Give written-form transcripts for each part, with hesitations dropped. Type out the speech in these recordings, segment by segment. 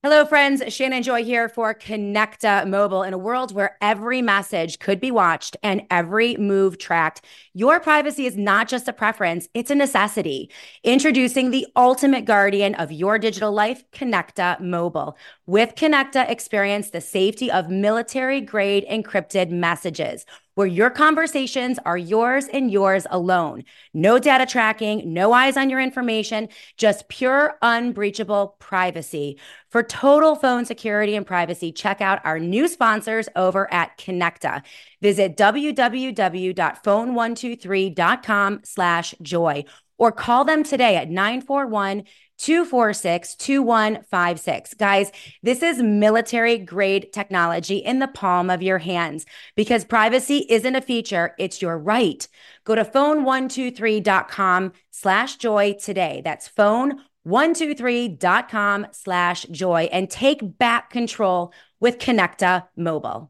Hello, friends. Shannon Joy here for Connecta Mobile. In a world where every message could be watched and every move tracked, your privacy is not just a preference, it's a necessity. Introducing the ultimate guardian of your digital life, Connecta Mobile. With Connecta, experience the safety of military-grade encrypted messages, where your conversations are yours and yours alone. No data tracking, no eyes on your information, just pure, unbreachable privacy. For total phone security and privacy, check out our new sponsors over at Connecta. Visit www.phone123.com/joy or call them today at 941-246-2156. Guys, this is military grade technology in the palm of your hands because privacy isn't a feature, it's your right. Go to phone123.com/joy today. That's phone123.com/joy and take back control with Connecta Mobile.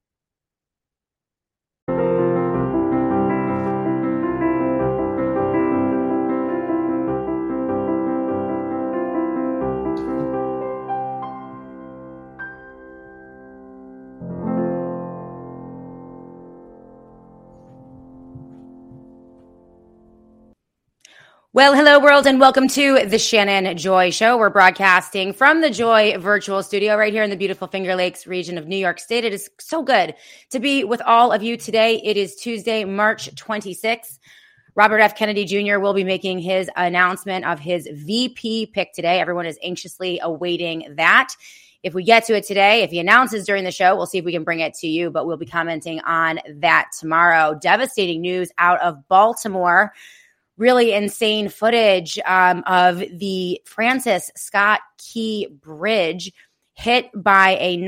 Well, hello, world, and welcome to the Shannon Joy Show. We're broadcasting from the Joy Virtual Studio right here in the beautiful Finger Lakes region of New York State. It is so good to be with all of you today. It is Tuesday, March 26th. Robert F. Kennedy Jr. will be making his announcement of his VP pick today. Everyone is anxiously awaiting that. If we get to it today, if he announces during the show, we'll see if we can bring it to you, but we'll be commenting on that tomorrow. Devastating news out of Baltimore. Really insane footage of the Francis Scott Key Bridge hit by a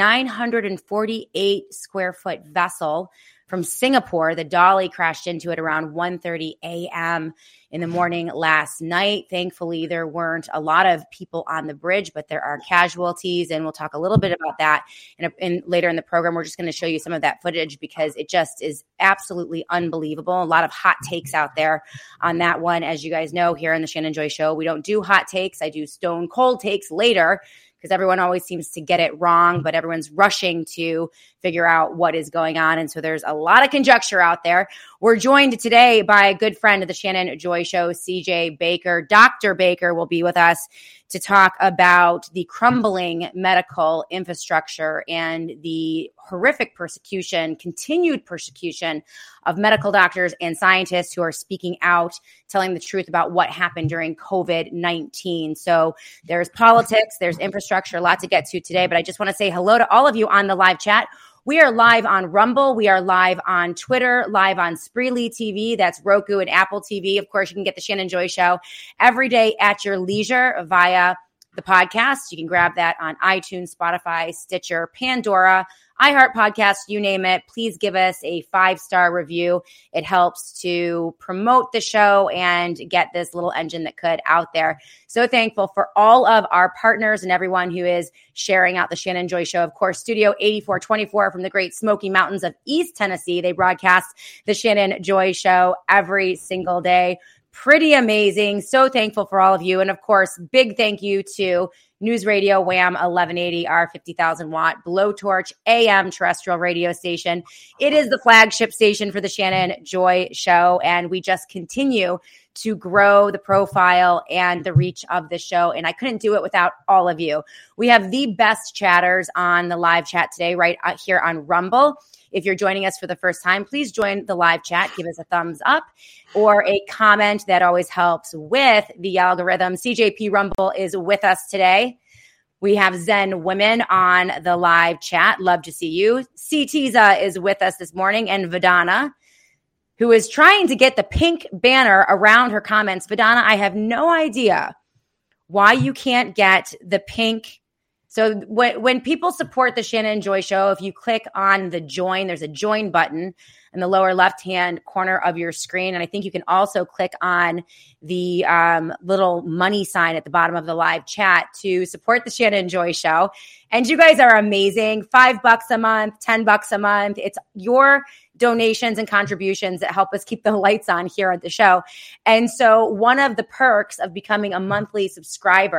948 square foot vessel from Singapore. The Dolly crashed into it around 1:30 a.m. in the morning last night. Thankfully, there weren't a lot of people on the bridge, but there are casualties, and we'll talk a little bit about that in later in the program. We're just going to show you some of that footage because it just is absolutely unbelievable. A lot of hot takes out there on that one. As you guys know, here on the Shannon Joy Show, we don't do hot takes. I do stone cold takes later, because everyone always seems to get it wrong, but everyone's rushing to figure out what is going on. And so there's a lot of conjecture out there. We're joined today by a good friend of the Shannon Joy Show, CJ Baker. Dr. Baker will be with us to talk about the crumbling medical infrastructure and the horrific persecution, continued persecution of medical doctors and scientists who are speaking out, telling the truth about what happened during COVID-19. So there's politics, there's infrastructure, a lot to get to today, but I just want to say hello to all of you on the live chat. We are live on Rumble. We are live on Twitter, live on Spreely TV. That's Roku and Apple TV. Of course, you can get the Shannon Joy Show every day at your leisure via the podcast. You can grab that on iTunes, Spotify, Stitcher, Pandora, iHeart Podcast, you name it. Please give us a 5-star review. It helps to promote the show and get this little engine that could out there. So thankful for all of our partners and everyone who is sharing out the Shannon Joy Show. Of course, Studio 8424 from the Great Smoky Mountains of East Tennessee. They broadcast the Shannon Joy Show every single day. Pretty amazing. So thankful for all of you. And of course, big thank you to News Radio Wham 1180, our 50,000 watt blowtorch AM terrestrial radio station. It is the flagship station for the Shannon Joy Show, and we just continue to grow the profile and the reach of the show. And I couldn't do it without all of you. We have the best chatters on the live chat today, right out here on Rumble. If you're joining us for the first time, please join the live chat. Give us a thumbs up or a comment. That always helps with the algorithm. CJP Rumble is with us today. We have Zen Women on the live chat. Love to see you. CTza is with us this morning, and Vidana, who is trying to get the pink banner around her comments. Vidana, I have no idea why you can't get the pink. So when people support the Shannon Joy Show, if you click on the join, there's a join button in the lower left-hand corner of your screen. And I think you can also click on the little money sign at the bottom of the live chat to support the Shannon Joy Show. And you guys are amazing. $5 a month, $10 a month. It's your donations and contributions that help us keep the lights on here at the show. And so one of the perks of becoming a monthly subscriber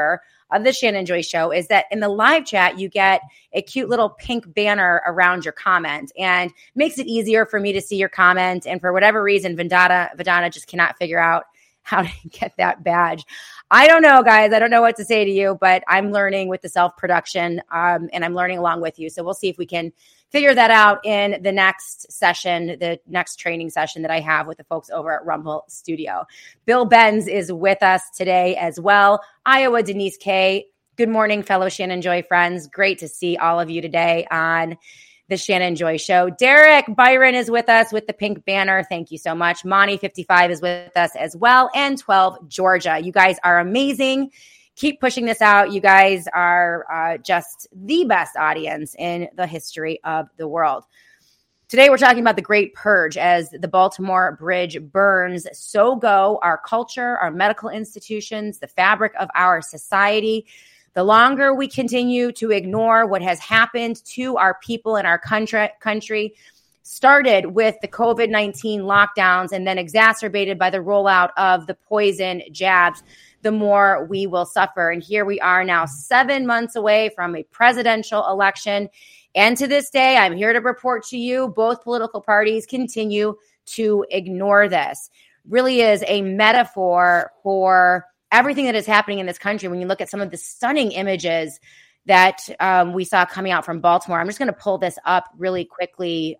of the Shannon Joy Show is that in the live chat, you get a cute little pink banner around your comment, and makes it easier for me to see your comment. And for whatever reason, Vidana just cannot figure out how to get that badge. I don't know, guys. I don't know what to say to you, but I'm learning with the self-production, and I'm learning along with you. So we'll see if we can figure that out in the next session, the next training session that I have with the folks over at Rumble Studio. Bill Benz is with us today as well. Iowa Denise K. Good morning, fellow Shannon Joy friends. Great to see all of you today on the Shannon Joy Show. Derek Byron is with us with the pink banner. Thank you so much. Monty55 is with us as well. And 12 Georgia. You guys are amazing. Keep pushing this out. You guys are just the best audience in the history of the world. Today, we're talking about the Great Purge. As the Baltimore Bridge burns, so go our culture, our medical institutions, the fabric of our society. The longer we continue to ignore what has happened to our people in our country, started with the COVID-19 lockdowns and then exacerbated by the rollout of the poison jabs, the more we will suffer. And here we are now 7 months away from a presidential election. And to this day, I'm here to report to you, both political parties continue to ignore this. Really is a metaphor for everything that is happening in this country. When you look at some of the stunning images that we saw coming out from Baltimore, I'm just going to pull this up really quickly.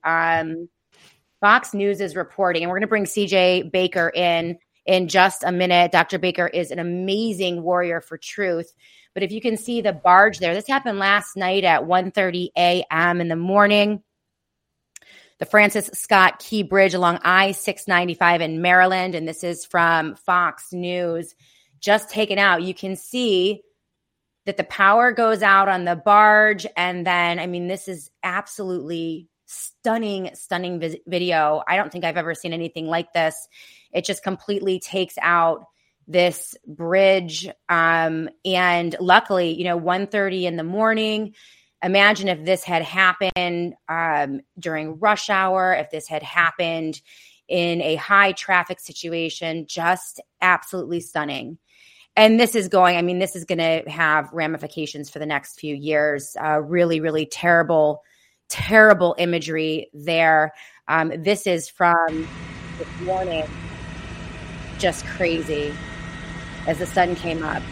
Fox News is reporting, and we're going to bring CJ Baker in just a minute. Dr. Baker is an amazing warrior for truth. But if you can see the barge there, this happened last night at 1:30 a.m. in the morning. The Francis Scott Key Bridge along I-695 in Maryland, and this is from Fox News. Just taken out. You can see that the power goes out on the barge. And then, I mean, this is absolutely stunning video. I don't think I've ever seen anything like this. It just completely takes out this bridge. And luckily, 1:30 in the morning. Imagine if this had happened during rush hour, if this had happened in a high traffic situation. Just absolutely stunning. And this is going to have ramifications for the next few years. Really, really terrible imagery there. This is from this morning. Just crazy as the sun came up.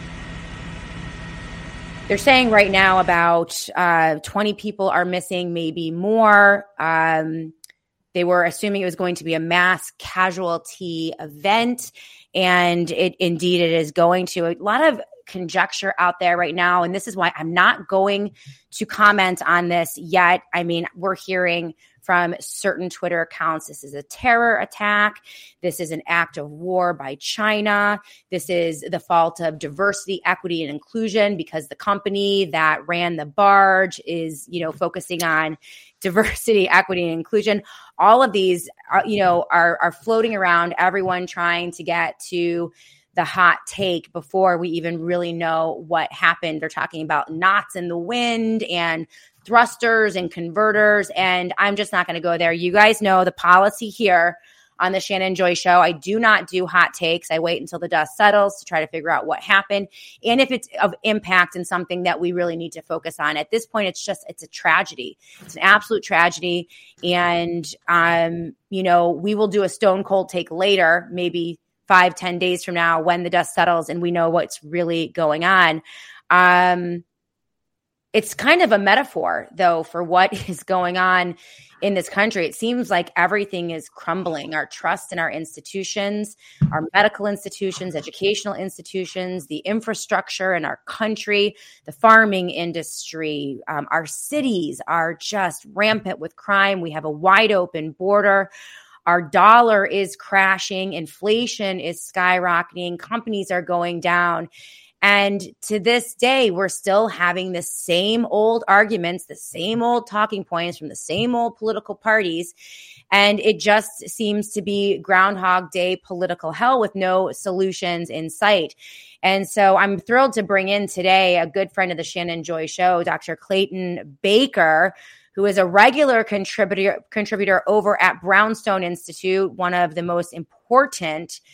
They're saying right now about 20 people are missing, maybe more. They were assuming it was going to be a mass casualty event. And it is going to. A lot of conjecture out there right now. And this is why I'm not going to comment on this yet. I mean, we're hearing from certain Twitter accounts, this is a terror attack. This is an act of war by China. This is the fault of diversity, equity, and inclusion because the company that ran the barge is, focusing on diversity, equity, and inclusion. All of these, are floating around, everyone trying to get to the hot take before we even really know what happened. They're talking about knots in the wind and thrusters and converters, and I'm just not going to go there. You guys know the policy here on the Shannon Joy Show. I do not do hot takes. I wait until the dust settles to try to figure out what happened and if it's of impact and something that we really need to focus on. At this point, it's a tragedy. It's an absolute tragedy. And, we will do a stone cold take later, maybe 5-10 days from now when the dust settles and we know what's really going on. It's kind of a metaphor, though, for what is going on in this country. It seems like everything is crumbling. Our trust in our institutions, our medical institutions, educational institutions, the infrastructure in our country, the farming industry, our cities are just rampant with crime. We have a wide open border. Our dollar is crashing. Inflation is skyrocketing. Companies are going down. And to this day, we're still having the same old arguments, the same old talking points from the same old political parties. And it just seems to be Groundhog Day political hell with no solutions in sight. And so I'm thrilled to bring in today a good friend of the Shannon Joy Show, Dr. Clayton Baker, who is a regular contributor over at Brownstone Institute, one of the most important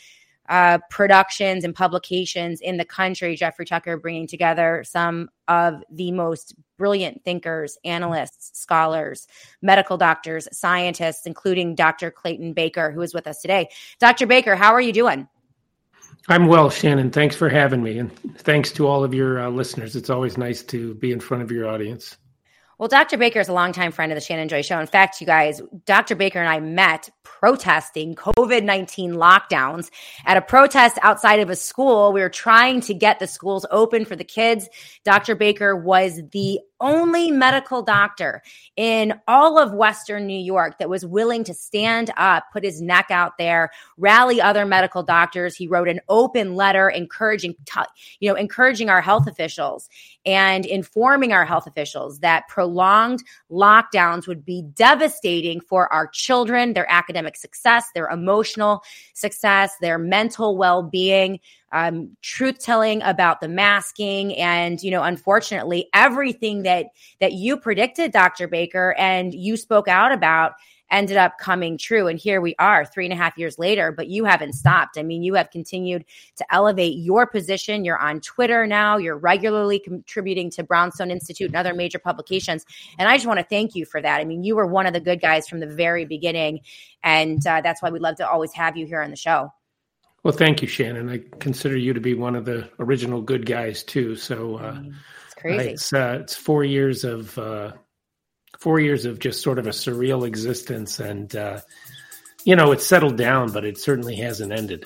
productions and publications in the country. Jeffrey Tucker bringing together some of the most brilliant thinkers, analysts, scholars, medical doctors, scientists, including Dr. Clayton Baker, who is with us today. Dr. Baker, how are you doing? I'm well, Shannon. Thanks for having me. And thanks to all of your listeners. It's always nice to be in front of your audience. Well, Dr. Baker is a longtime friend of the Shannon Joy Show. In fact, you guys, Dr. Baker and I met protesting COVID-19 lockdowns at a protest outside of a school. We were trying to get the schools open for the kids. Dr. Baker was the only medical doctor in all of Western New York that was willing to stand up, put his neck out there, rally other medical doctors. He wrote an open letter encouraging our health officials and informing our health officials that prolonged lockdowns would be devastating for our children, their academic success, their emotional success, their mental well-being. Truth-telling about the masking and, unfortunately, everything that you predicted, Dr. Baker, and you spoke out about ended up coming true. And here we are 3.5 years later, but you haven't stopped. I mean, you have continued to elevate your position. You're on Twitter now. You're regularly contributing to Brownstone Institute and other major publications. And I just want to thank you for that. I mean, you were one of the good guys from the very beginning. And that's why we'd love to always have you here on the show. Well, thank you, Shannon. I consider you to be one of the original good guys too. So it's crazy. It's 4 years of 4 years of just sort of a surreal existence, and it's settled down, but it certainly hasn't ended.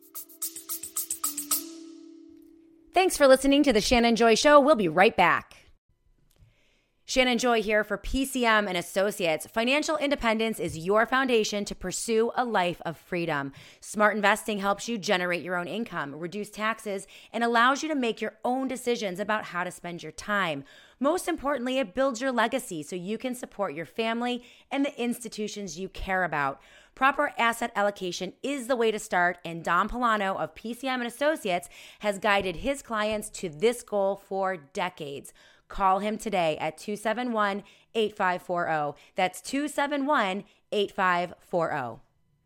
Thanks for listening to the Shannon Joy Show. We'll be right back. Shannon Joy here for PCM and Associates. Financial independence is your foundation to pursue a life of freedom. Smart investing helps you generate your own income, reduce taxes, and allows you to make your own decisions about how to spend your time. Most importantly, it builds your legacy so you can support your family and the institutions you care about. Proper asset allocation is the way to start, and Don Polano of PCM and Associates has guided his clients to this goal for decades. Call him today at 271-8540. That's 271-8540.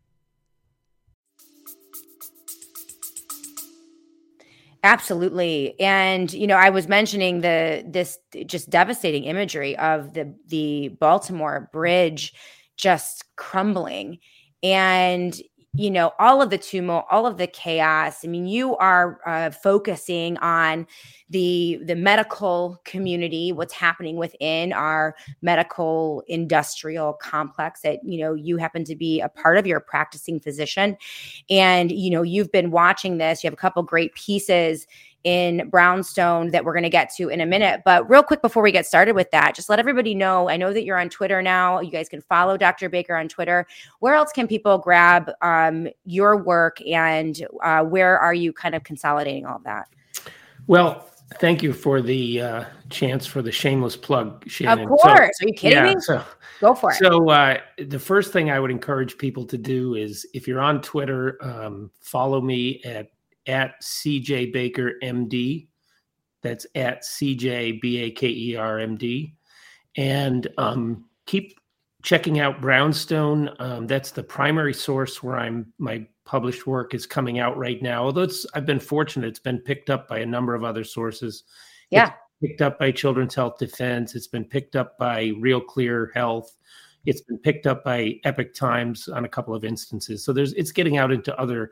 Absolutely. And, I was mentioning this just devastating imagery of the Baltimore Bridge just crumbling. And, all of the tumult, all of the chaos. I mean, you are focusing on the medical community, what's happening within our medical industrial complex that, you happen to be a part of. You're a practicing physician. And, you've been watching this. You have a couple great pieces in Brownstone that we're going to get to in a minute. But real quick, before we get started with that, just let everybody know, I know that you're on Twitter now. You guys can follow Dr. Baker on Twitter. Where else can people grab your work, and where are you kind of consolidating all of that? Well, thank you for the chance for the shameless plug, Shannon. Of course. Are you kidding me? Go for it. So the first thing I would encourage people to do is, if you're on Twitter, follow me at CJ Baker MD. That's at CJ Baker MD. And keep checking out Brownstone. That's the primary source where my published work is coming out right now. Although I've been fortunate, it's been picked up by a number of other sources. Yeah. It's picked up by Children's Health Defense. It's been picked up by Real Clear Health. It's been picked up by Epic Times on a couple of instances. So it's getting out into other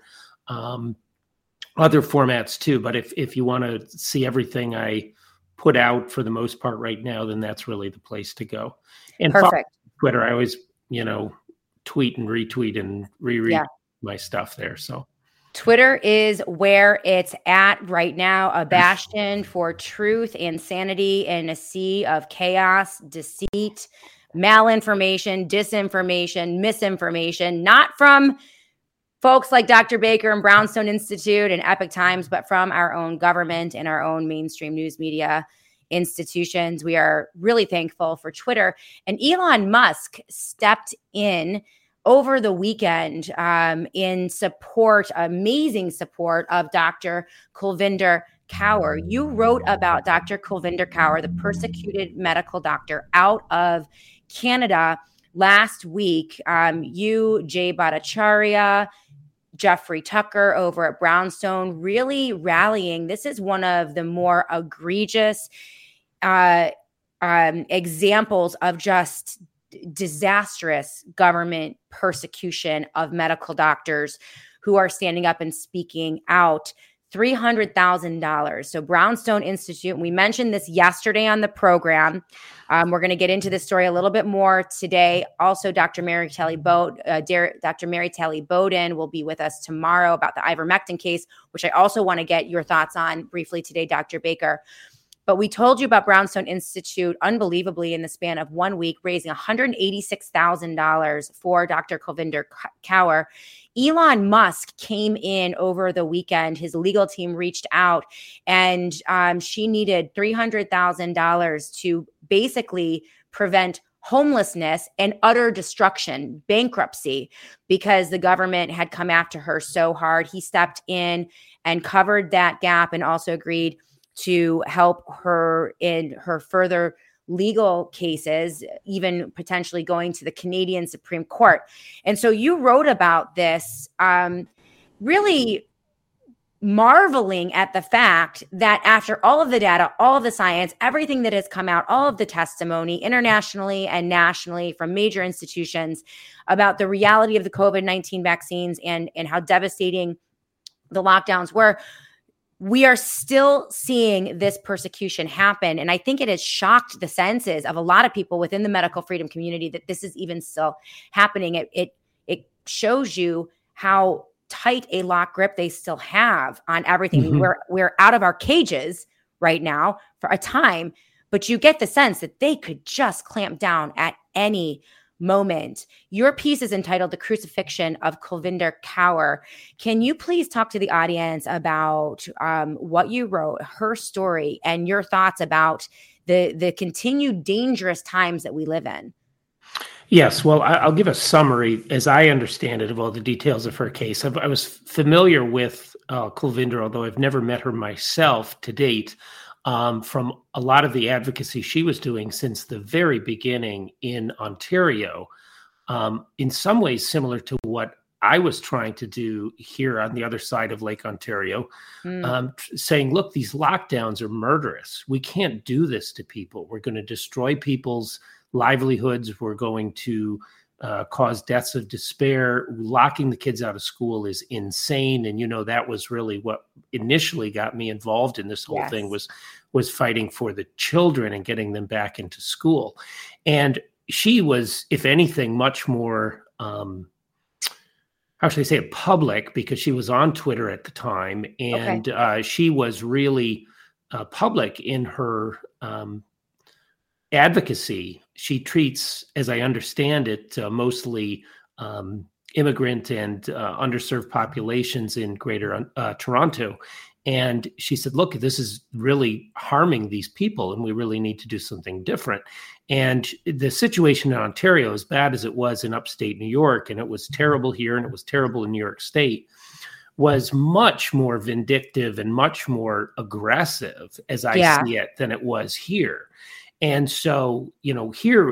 formats too. But if you want to see everything I put out for the most part right now, then that's really the place to go. And perfect. Twitter, I always, tweet and retweet and reread my stuff there. So Twitter is where it's at right now, a bastion for truth and sanity in a sea of chaos, deceit, malinformation, disinformation, misinformation, not from folks like Dr. Baker and Brownstone Institute and Epic Times, but from our own government and our own mainstream news media institutions. We are really thankful for Twitter. And Elon Musk stepped in over the weekend in support, amazing support of Dr. Kulvinder Kaur. You wrote about Dr. Kulvinder Kaur, the persecuted medical doctor out of Canada last week. You, Jay Bhattacharya, Jeffrey Tucker over at Brownstone really rallying. This is one of the more egregious examples of just disastrous government persecution of medical doctors who are standing up and speaking out. $300,000. So Brownstone Institute, we mentioned this yesterday on the program. We're going to get into this story a little bit more today. Also, Dr. Mary Telly Bowden will be with us tomorrow about the ivermectin case, which I also want to get your thoughts on briefly today, Dr. Baker. But we told you about Brownstone Institute, unbelievably, in the span of 1 week, raising $186,000 for Dr. Kulvinder Kaur. Elon Musk came in over the weekend. His legal team reached out, and she needed $300,000 to basically prevent homelessness and utter destruction, bankruptcy, because the government had come after her so hard. He stepped in and covered that gap and also agreed to help her in her further legal cases, even potentially going to the Canadian Supreme Court. And so you wrote about this, really marveling at the fact that after all of the data, all of the science, everything that has come out, all of the testimony internationally and nationally from major institutions about the reality of the COVID-19 vaccines and how devastating the lockdowns were, we are still seeing this persecution happen. And I think it has shocked the senses of a lot of people within the medical freedom community that this is even still happening. It shows you how tight a lock grip they still have on everything. Mm-hmm. We're out of our cages right now for a time, but you get the sense that they could just clamp down at any moment. Your piece is entitled The Crucifixion of Kulvinder Kaur. Can you please talk to the audience about what you wrote, her story, and your thoughts about the continued dangerous times that we live in? Yes, well, I'll give a summary, as I understand it, of all the details of her case. I was familiar with Kulvinder, although I've never met her myself to date, from a lot of the advocacy she was doing since the very beginning in Ontario, in some ways similar to what I was trying to do here on the other side of Lake Ontario, saying, look, these lockdowns are murderous. We can't do this to people. We're going to destroy people's livelihoods. We're going to cause deaths of despair. Locking the kids out of school is insane. And, that was really what initially got me involved in this whole thing was fighting for the children and getting them back into school. And she was, if anything, much more, how should I say it, public, because she was on Twitter at the time. And she was really public in her advocacy. She treats, as I understand it, mostly immigrant and underserved populations in Greater Toronto. And she said, look, this is really harming these people, and we really need to do something different. And the situation in Ontario, as bad as it was in upstate New York, and it was terrible here, and it was terrible in New York State, was much more vindictive and much more aggressive, as I see it, than it was here. And so, here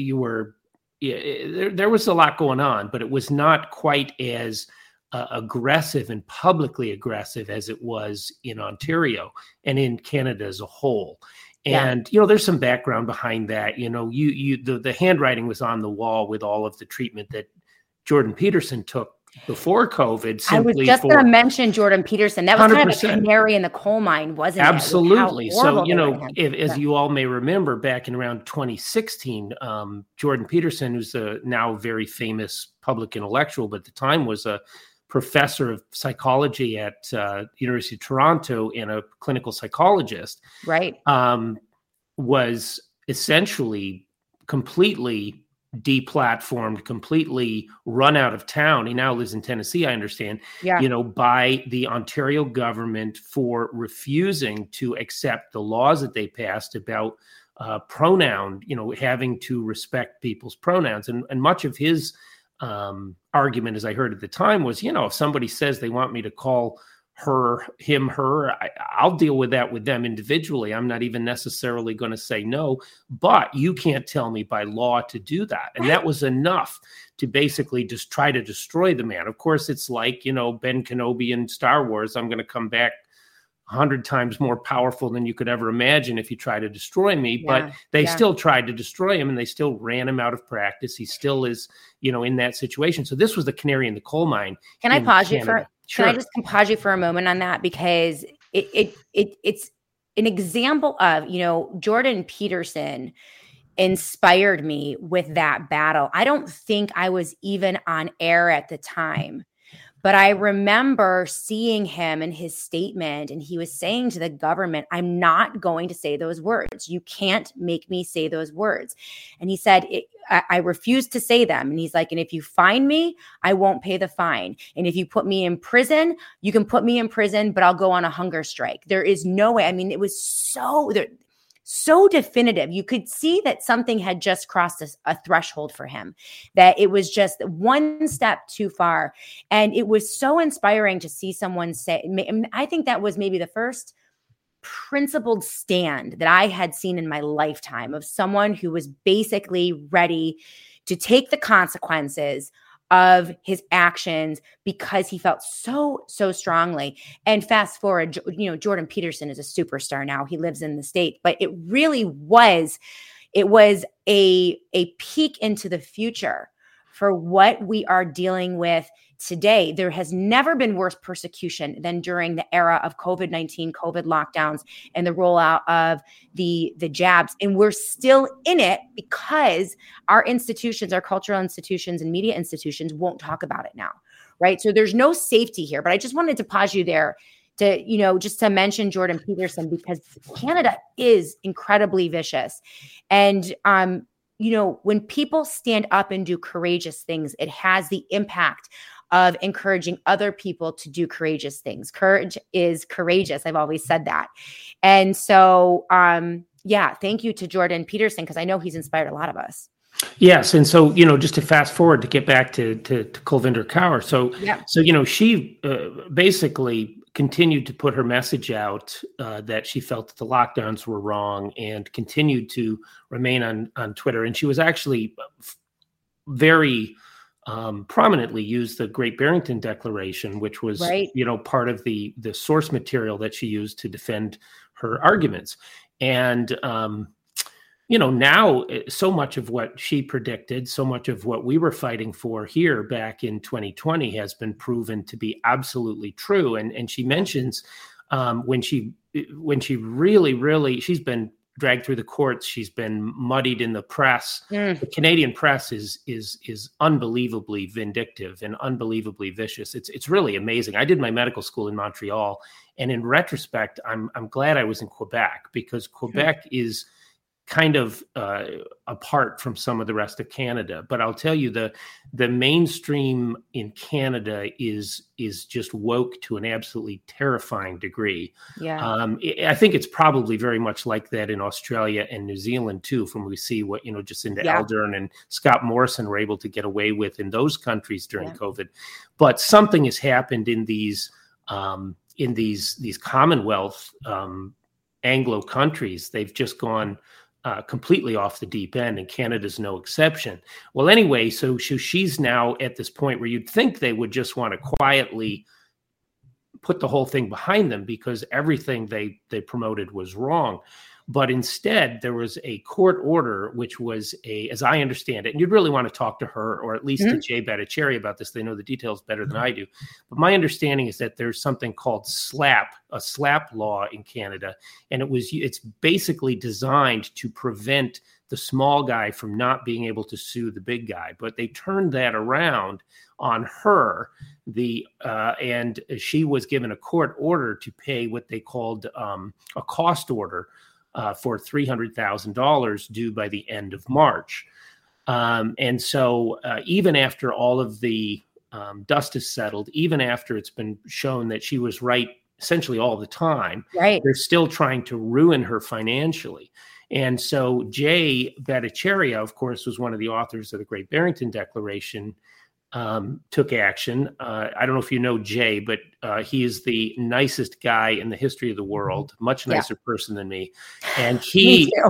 there was a lot going on, but it was not quite as aggressive and publicly aggressive as it was in Ontario and in Canada as a whole. And, there's some background behind that. The handwriting was on the wall with all of the treatment that Jordan Peterson took before COVID. I was just going to mention Jordan Peterson. That was 100%. Kind of a canary in the coal mine, wasn't it? Absolutely. So, as you all may remember, back in around 2016, Jordan Peterson, who's a now very famous public intellectual, but at the time was a professor of psychology at University of Toronto and a clinical psychologist, right? Was essentially completely deplatformed, completely run out of town. He now lives in Tennessee, I understand, by the Ontario government for refusing to accept the laws that they passed about pronoun, having to respect people's pronouns. And much of his argument, as I heard at the time, was, if somebody says they want me to call him, her. I'll deal with that with them individually. I'm not even necessarily going to say no, but you can't tell me by law to do that. And that was enough to basically just try to destroy the man. Of course, it's like, Ben Kenobi in Star Wars. I'm going to come back 100 times more powerful than you could ever imagine if you try to destroy me. But they still tried to destroy him, and they still ran him out of practice. He still is, in that situation. So this was the canary in the coal mine. Can I pause you for? Sure. Can I just pause you for a moment on that, because it's an example of, Jordan Peterson inspired me with that battle. I don't think I was even on air at the time, but I remember seeing him in his statement, and he was saying to the government, I'm not going to say those words. You can't make me say those words. And he said, I refuse to say them. And he's like, and if you fine me, I won't pay the fine. And if you put me in prison, you can put me in prison, but I'll go on a hunger strike. There is no way. I mean, it was so definitive. You could see that something had just crossed a threshold for him, that it was just one step too far. And it was so inspiring to see someone say, I think that was maybe the first principled stand that I had seen in my lifetime of someone who was basically ready to take the consequences of his actions because he felt so strongly. And fast forward, Jordan Peterson is a superstar now. He lives in the state, but it really was, a peek into the future for what we are dealing with today. There has never been worse persecution than during the era of COVID-19, COVID lockdowns, and the rollout of the jabs. And we're still in it because our institutions, our cultural institutions and media institutions won't talk about it now, right? So there's no safety here. But I just wanted to pause you there to, just to mention Jordan Peterson, because Canada is incredibly vicious. And, when people stand up and do courageous things, it has the impact of encouraging other people to do courageous things. Courage is courageous. I've always said that. And so, thank you to Jordan Peterson, because I know he's inspired a lot of us. Yes. And so, just to fast forward to get back to Kulvinder Kaur. So she basically continued to put her message out that she felt that the lockdowns were wrong, and continued to remain on Twitter. And she was actually very prominently used the Great Barrington Declaration, which was, part of the source material that she used to defend her arguments. And, now so much of what she predicted, so much of what we were fighting for here back in 2020 has been proven to be absolutely true. And she mentions when she really, she's been dragged through the courts, she's been muddied in the press. The Canadian press is unbelievably vindictive and unbelievably vicious. It's really amazing. I did my medical school in Montreal, and in retrospect, I'm glad I was in Quebec, because Quebec is kind of apart from some of the rest of Canada. But I'll tell you, the mainstream in Canada is just woke to an absolutely terrifying degree. I think it's probably very much like that in Australia and New Zealand too, from we see what, Jacinda Ardern and Scott Morrison were able to get away with in those countries during COVID. But something has happened in these Commonwealth Anglo countries. They've just gone completely off the deep end, and Canada's no exception. Well, anyway, so she's now at this point where you'd think they would just want to quietly put the whole thing behind them, because everything they promoted was wrong. But instead, there was a court order, which was as I understand it, and you'd really want to talk to her, or at least to Jay Bhattacharya about this. They know the details better than I do. But my understanding is that there's something called a SLAPP law in Canada, and it's basically designed to prevent the small guy from not being able to sue the big guy. But they turned that around on her, and she was given a court order to pay what they called a cost order for $300,000 due by the end of March. And so even after all of the dust is settled, even after it's been shown that she was right essentially all the time, they're still trying to ruin her financially. And so Jay Bhattacharya, of course, was one of the authors of the Great Barrington Declaration. took action. I don't know if you know Jay, but he is the nicest guy in the history of the world, much nicer person than me. And Me too.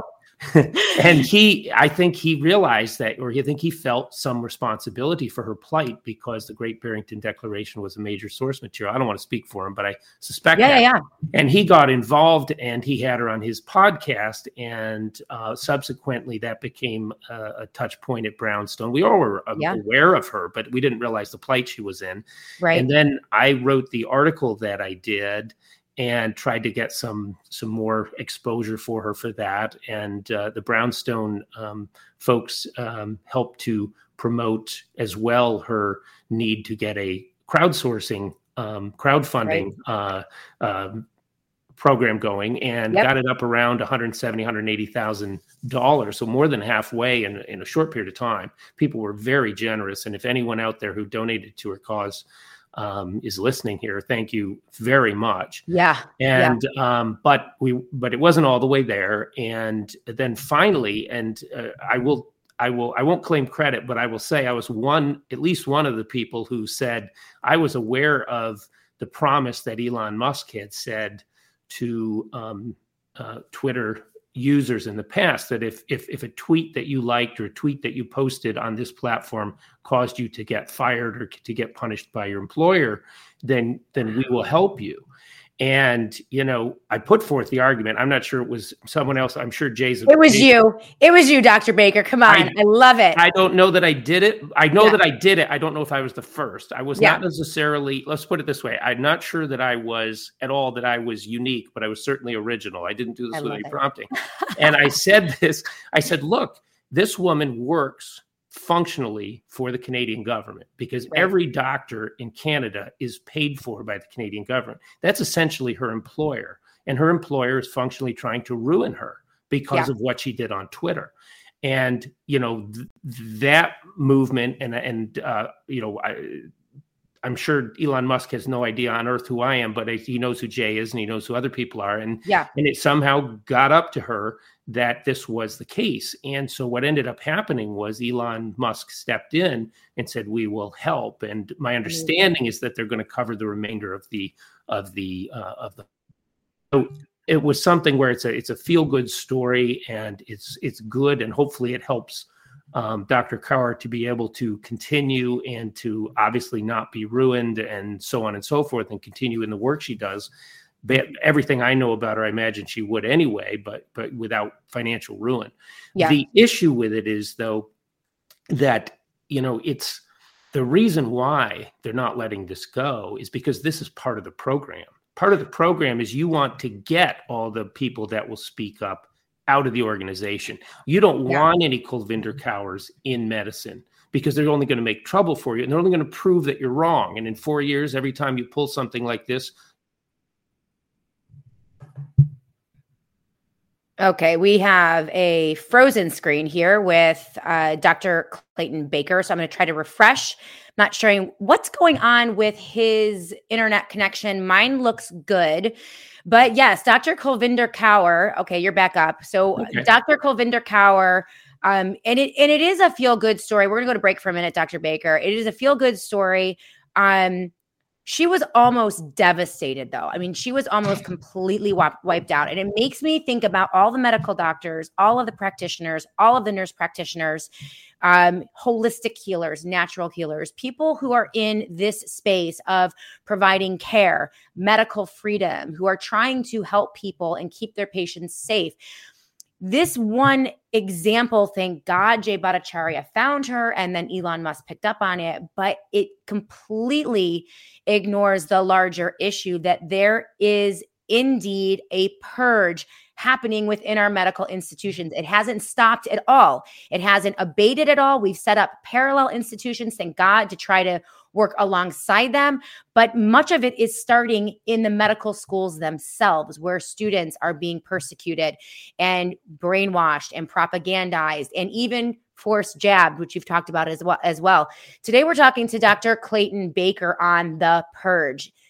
I think he realized that, or I think he felt some responsibility for her plight because the Great Barrington Declaration was a major source material. I don't want to speak for him, but I suspect that. Yeah. And he got involved, and he had her on his podcast, and subsequently that became a touch point at Brownstone. We all were aware of her, but we didn't realize the plight she was in. Right. And then I wrote the article that I did and tried to get some more exposure for her for that. And the Brownstone folks helped to promote as well her need to get a crowdsourcing, crowdfunding program going, and got it up around $170,000, $180,000. So more than halfway in a short period of time. People were very generous. And if anyone out there who donated to her cause is listening here, thank you very much. But it wasn't all the way there. And then finally, and I won't claim credit, but I will say I was at least one of the people who said I was aware of the promise that Elon Musk had said to Twitter users in the past, that if a tweet that you liked or a tweet that you posted on this platform caused you to get fired or to get punished by your employer, then we will help you. And, I put forth the argument. I'm not sure it was someone else. I'm sure Jay's. It was you. It was you, Dr. Baker. Come on. I love it. I don't know that I did it. I know that I did it. I don't know if I was the first. I was not necessarily, let's put it this way. I'm not sure that I was unique, but I was certainly original. I didn't do this with any prompting. And I said, look, this woman works functionally for the Canadian government because every doctor in Canada is paid for by the Canadian government. That's essentially her employer, and her employer is functionally trying to ruin her because of what she did on Twitter. And that movement, I'm sure Elon Musk has no idea on earth who I am, but he knows who Jay is and he knows who other people are. And it somehow got up to her that this was the case. And so what ended up happening was Elon Musk stepped in and said, we will help. And my understanding is that they're going to cover the remainder of the. So it was something where it's a feel good story, and it's good. And hopefully it helps Dr. Kaur to be able to continue and to obviously not be ruined and so on and so forth, and continue in the work she does. But everything I know about her, I imagine she would anyway, but without financial ruin. Yeah. The issue with it is, though, that, it's the reason why they're not letting this go is because this is part of the program. Part of the program is you want to get all the people that will speak up out of the organization. You don't want any Kulvinder Kaurs in medicine because they're only going to make trouble for you, and they're only going to prove that you're wrong. And in 4 years, every time you pull something like this. Okay, we have a frozen screen here with Dr. Clayton Baker. So I'm going to try to refresh. Not sure what's going on with his internet connection. Mine looks good. But yes, Dr. Kulvinder Kaur. Okay, you're back up. So Dr. Kulvinder Kaur, and it is a feel-good story. We're going to go to break for a minute, Dr. Baker. It is a feel-good story. She was almost devastated, though. I mean, she was almost completely wiped out. And it makes me think about all the medical doctors, all of the practitioners, all of the nurse practitioners, holistic healers, natural healers, people who are in this space of providing care, medical freedom, who are trying to help people and keep their patients safe. This one example, thank God, Jay Bhattacharya found her, and then Elon Musk picked up on it, but it completely ignores the larger issue that there is indeed a purge happening within our medical institutions. It hasn't stopped at all. It hasn't abated at all. We've set up parallel institutions, thank God, to try to work alongside them. But much of it is starting in the medical schools themselves, where students are being persecuted and brainwashed and propagandized and even forced jabbed, which you've talked about as well. Today, we're talking to Dr. Clayton Baker on the purge.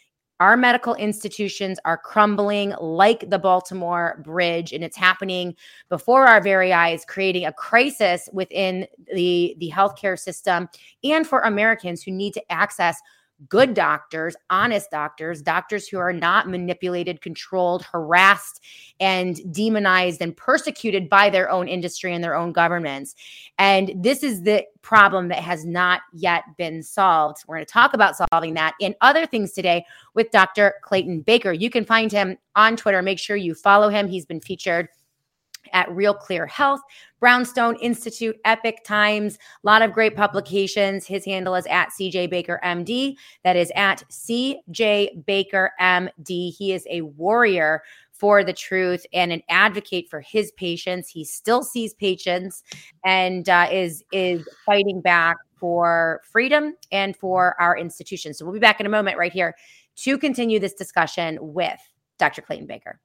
Our medical institutions are crumbling like the Baltimore Bridge, and it's happening before our very eyes, creating a crisis within the healthcare system and for Americans who need to access good doctors, honest doctors, doctors who are not manipulated, controlled, harassed, and demonized and persecuted by their own industry and their own governments. And this is the problem that has not yet been solved. We're going to talk about solving that and other things today with Dr. Clayton Baker. You can find him on Twitter. Make sure you follow him. He's been featured at Real Clear Health, Brownstone Institute, Epic Times, a lot of great publications. His handle is at CJ Baker MD. That is at CJ Baker MD. He is a warrior for the truth and an advocate for his patients. He still sees patients and is fighting back for freedom and for our institutions. So we'll be back in a moment right here to continue this discussion with Dr. Clayton Baker.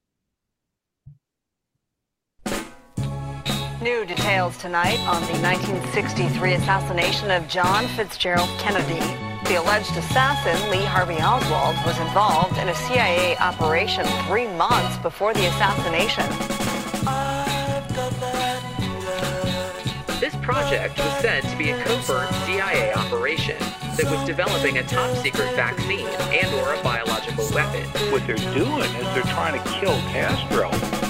New details tonight on the 1963 assassination of John Fitzgerald Kennedy. The alleged assassin, Lee Harvey Oswald, was involved in a CIA operation 3 months before the assassination. This project was said to be a covert CIA operation that was developing a top-secret vaccine and or a biological weapon. What they're doing is they're trying to kill Castro.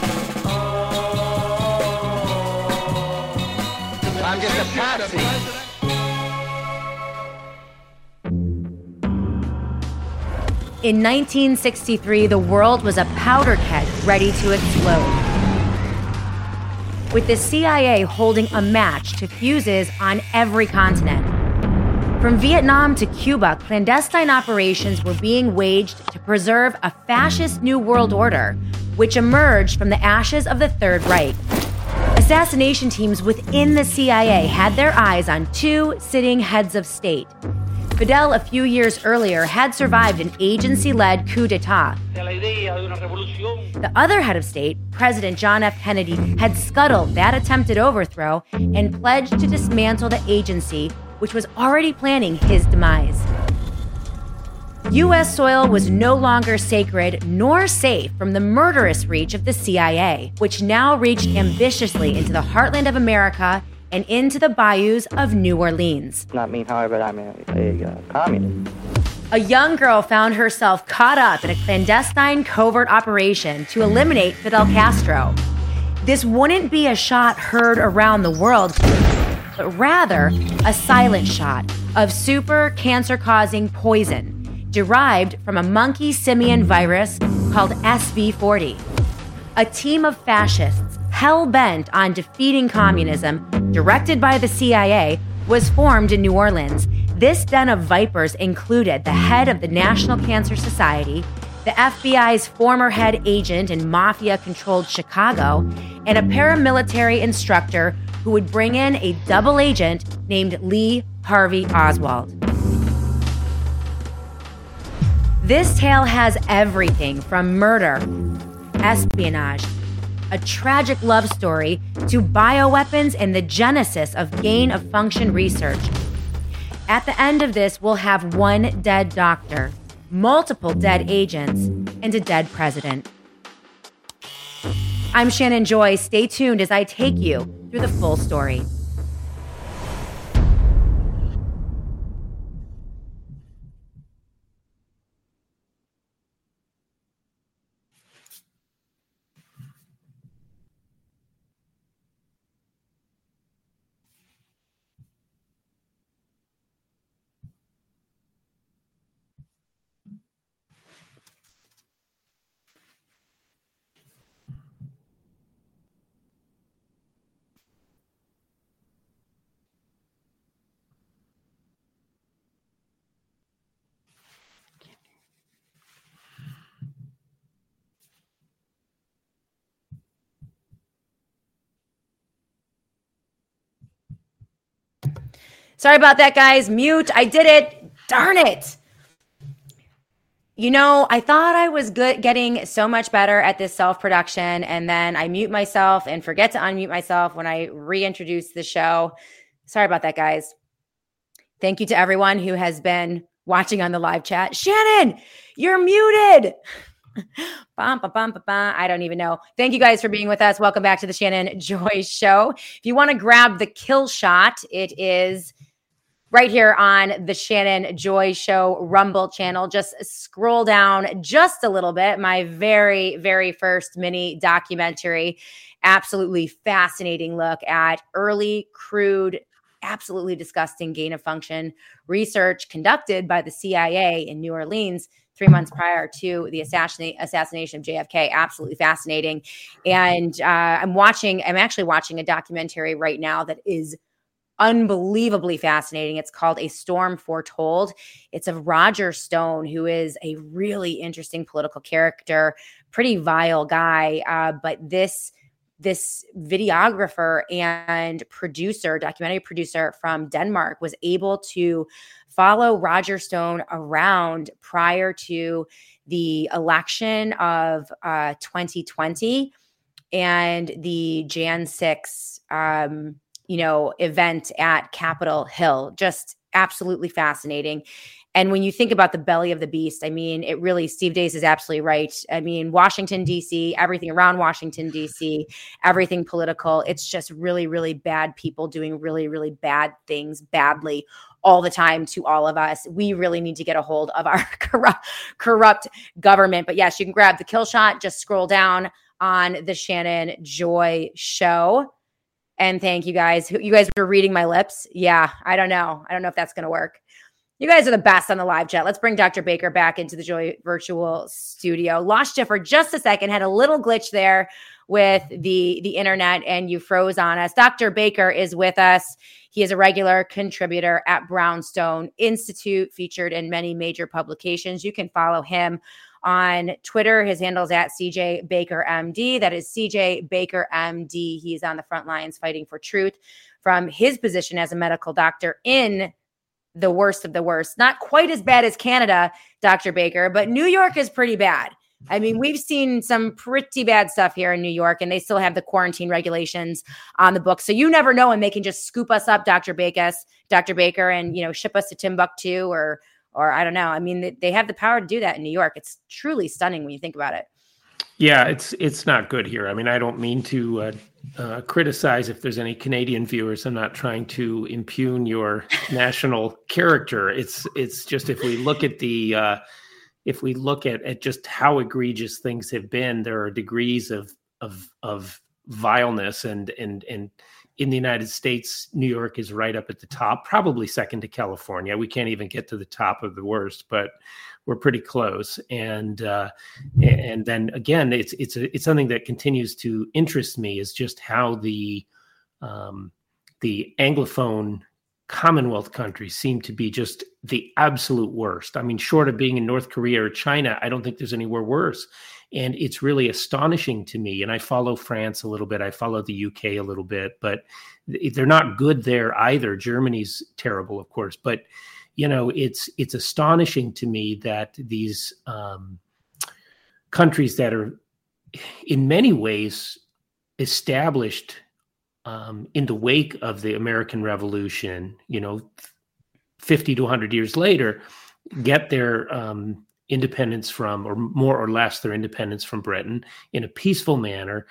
I'm just a patsy. In 1963, the world was a powder keg ready to explode, with the CIA holding a match to fuses on every continent. From Vietnam to Cuba, clandestine operations were being waged to preserve a fascist new world order, which emerged from the ashes of the Third Reich. Assassination teams within the CIA had their eyes on 2 sitting heads of state. Fidel, a few years earlier, had survived an agency-led coup d'etat. The other head of state, President John F. Kennedy, had scuttled that attempted overthrow and pledged to dismantle the agency, which was already planning his demise. U.S. soil was no longer sacred nor safe from the murderous reach of the CIA, which now reached ambitiously into the heartland of America and into the bayous of New Orleans. Not me, however, I'm a communist. A young girl found herself caught up in a clandestine covert operation to eliminate Fidel Castro. This wouldn't be a shot heard around the world, but rather a silent shot of super cancer-causing poison derived from a monkey simian virus called SV40. A team of fascists hell-bent on defeating communism, directed by the CIA, was formed in New Orleans. This den of vipers included the head of the National Cancer Society, the FBI's former head agent in mafia-controlled Chicago, and a paramilitary instructor who would bring in a double agent named Lee Harvey Oswald. This tale has everything from murder, espionage, a tragic love story, to bioweapons and the genesis of gain-of-function research. At the end of this, we'll have 1 dead doctor, multiple dead agents, and a dead president. I'm Shannon Joy. Stay tuned as I take you through the full story. Sorry about that, guys. Mute. I did it. Darn it. You know, I thought I was good, getting so much better at this self-production, and then I mute myself and forget to unmute myself when I reintroduce the show. Sorry about that, guys. Thank you to everyone who has been watching on the live chat. Shannon, you're muted. I don't even know. Thank you guys for being with us. Welcome back to the Shannon Joy Show. If you want to grab the kill shot, it is right here on the Shannon Joy Show Rumble channel. Just scroll down just a little bit. My very, very first mini documentary. Absolutely fascinating look at early, crude, absolutely disgusting gain of function research conducted by the CIA in New Orleans 3 months prior to the assassination of JFK. Absolutely fascinating. And I'm actually watching a documentary right now that is unbelievably fascinating. It's called A Storm Foretold. It's of Roger Stone, who is a really interesting political character, pretty vile guy. But this videographer and documentary producer from Denmark, was able to follow Roger Stone around prior to the election of 2020 and the Jan 6 event at Capitol Hill. Just absolutely fascinating. And when you think about the belly of the beast, I mean, it really, Steve Deace is absolutely right. I mean, Washington, D.C., everything around Washington, D.C., everything political, it's just really, really bad people doing really, really bad things badly all the time to all of us. We really need to get a hold of our corrupt government. But yes, you can grab the kill shot. Just scroll down on the Shannon Joy Show. And thank you guys. You guys were reading my lips. Yeah, I don't know. I don't know if that's going to work. You guys are the best on the live chat. Let's bring Dr. Baker back into the Joy Virtual Studio. Lost you for just a second. Had a little glitch there with the internet, and you froze on us. Dr. Baker is with us. He is a regular contributor at Brownstone Institute, featured in many major publications. You can follow him on Twitter. His handle is at CJ Baker MD. That is CJ Baker MD. He's on the front lines fighting for truth from his position as a medical doctor in the worst of the worst. Not quite as bad as Canada, Dr. Baker, but New York is pretty bad. I mean, we've seen some pretty bad stuff here in New York, and they still have the quarantine regulations on the books. So you never know when they can just scoop us up, Dr. Baker, and, ship us to Timbuktu or I don't know. I mean, they have the power to do that in New York. It's truly stunning when you think about it. Yeah, it's not good here. I mean, I don't mean to criticize if there's any Canadian viewers. I'm not trying to impugn your national character. It's just if we look at at just how egregious things have been, there are degrees of vileness, and in the United States, New York is right up at the top, probably second to California. We can't even get to the top of the worst, but we're pretty close. And then again, it's something that continues to interest me, is just how the Anglophone Commonwealth countries seem to be just the absolute worst. I mean, short of being in North Korea or China, I don't think there's anywhere worse. And it's really astonishing to me. And I follow France a little bit. I follow the UK a little bit, but they're not good there either. Germany's terrible, of course. But, it's astonishing to me that these countries that are in many ways established in the wake of the American Revolution, 50 to 100 years later, get their independence from, or more or less their independence from Britain in a peaceful manner.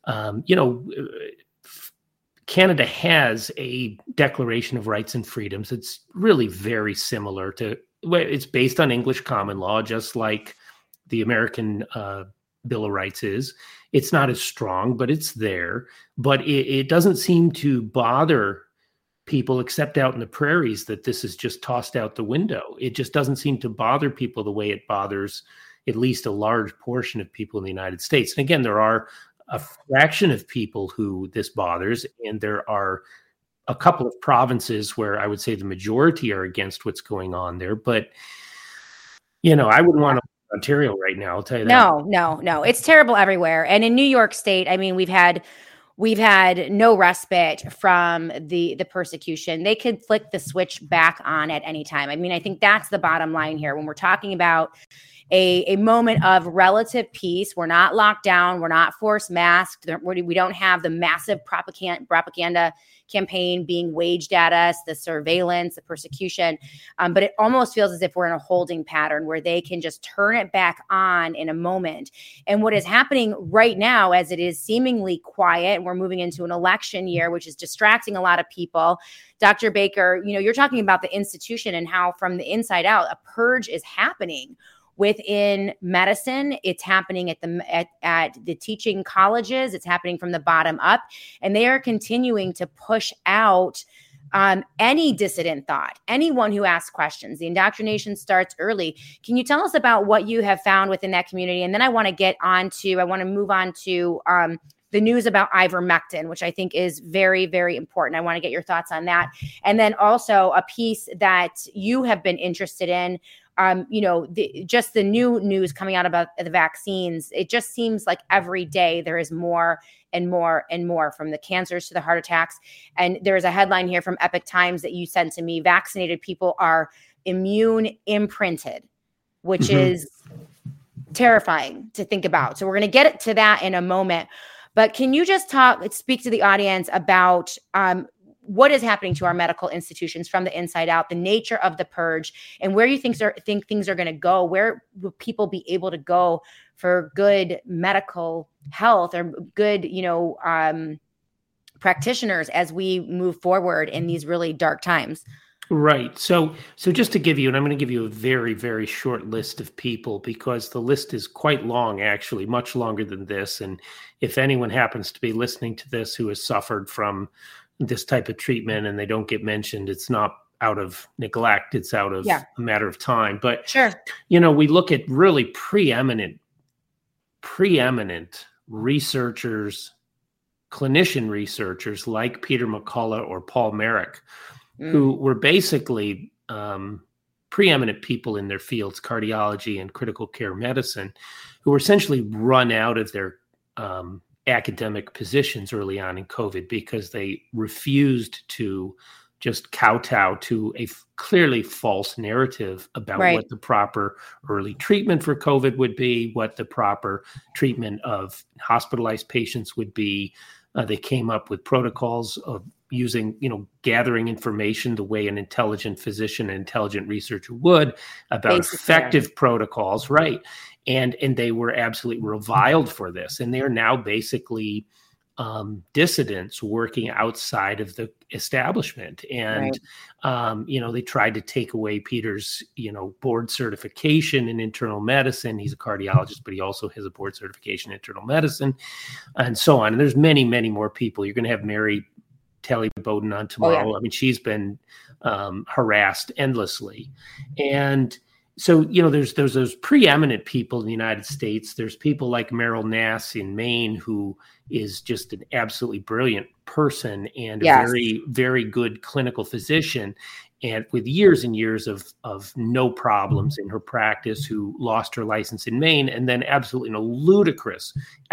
Canada has a Declaration of Rights and Freedoms. It's really very similar to, it's based on English common law, just like the American Bill of Rights is. It's not as strong, but it's there. But it doesn't seem to bother people, except out in the prairies, that this is just tossed out the window. It just doesn't seem to bother people the way it bothers at least a large portion of people in the United States. And again, there are a fraction of people who this bothers, and there are a couple of provinces where I would say the majority are against what's going on there. But, I wouldn't want to Ontario right now, I'll tell you that. No. It's terrible everywhere. And in New York State, I mean, we've had no respite from the persecution. They could flick the switch back on at any time. I mean, I think that's the bottom line here. When we're talking about a moment of relative peace. We're not locked down. We're not forced masked. We don't have the massive propaganda campaign being waged at us, the surveillance, the persecution. But it almost feels as if we're in a holding pattern where they can just turn it back on in a moment. And what is happening right now, as it is seemingly quiet, and we're moving into an election year, which is distracting a lot of people. Dr. Baker, you're talking about the institution and how from the inside out, a purge is happening within medicine. It's happening at the teaching colleges. It's happening from the bottom up, and they are continuing to push out any dissident thought, anyone who asks questions. The indoctrination starts early. Can you tell us about what you have found within that community? And then I want to move on to the news about ivermectin, which I think is very, very important. I want to get your thoughts on that. And then also a piece that you have been interested in, just the new news coming out about the vaccines. It just seems like every day there is more and more and more, from the cancers to the heart attacks. And there's a headline here from Epoch Times that you sent to me: vaccinated people are immune imprinted, which is terrifying to think about. So we're going to get to that in a moment. But can you just speak to the audience about what is happening to our medical institutions from the inside out, the nature of the purge, and where you think things are going to go? Where will people be able to go for good medical health or good, practitioners as we move forward in these really dark times? Right. So just to give you, and I'm going to give you a very, very short list of people, because the list is quite long, actually, much longer than this. And if anyone happens to be listening to this who has suffered from this type of treatment and they don't get mentioned, it's not out of neglect, it's out of a matter of time. But, sure, we look at really preeminent researchers, clinician researchers like Peter McCullough or Paul Marik, who were basically preeminent people in their fields, cardiology and critical care medicine, who were essentially run out of their academic positions early on in COVID because they refused to just kowtow to a clearly false narrative about what the proper early treatment for COVID would be, what the proper treatment of hospitalized patients would be. They came up with protocols of using, gathering information the way an intelligent physician and intelligent researcher would about effective protocols, right? And they were absolutely reviled for this. And they are now basically dissidents working outside of the establishment. And, they tried to take away Peter's, board certification in internal medicine. He's a cardiologist, but he also has a board certification in internal medicine and so on. And there's many, many more people. You're going to have Mary Talley Bowden on tomorrow. I mean, she's been harassed endlessly. And so, there's those preeminent people in the United States. There's people like Meryl Nass in Maine, who is just an absolutely brilliant person and a very, very good clinical physician, and with years and years of no problems in her practice, who lost her license in Maine, and then absolutely ludicrous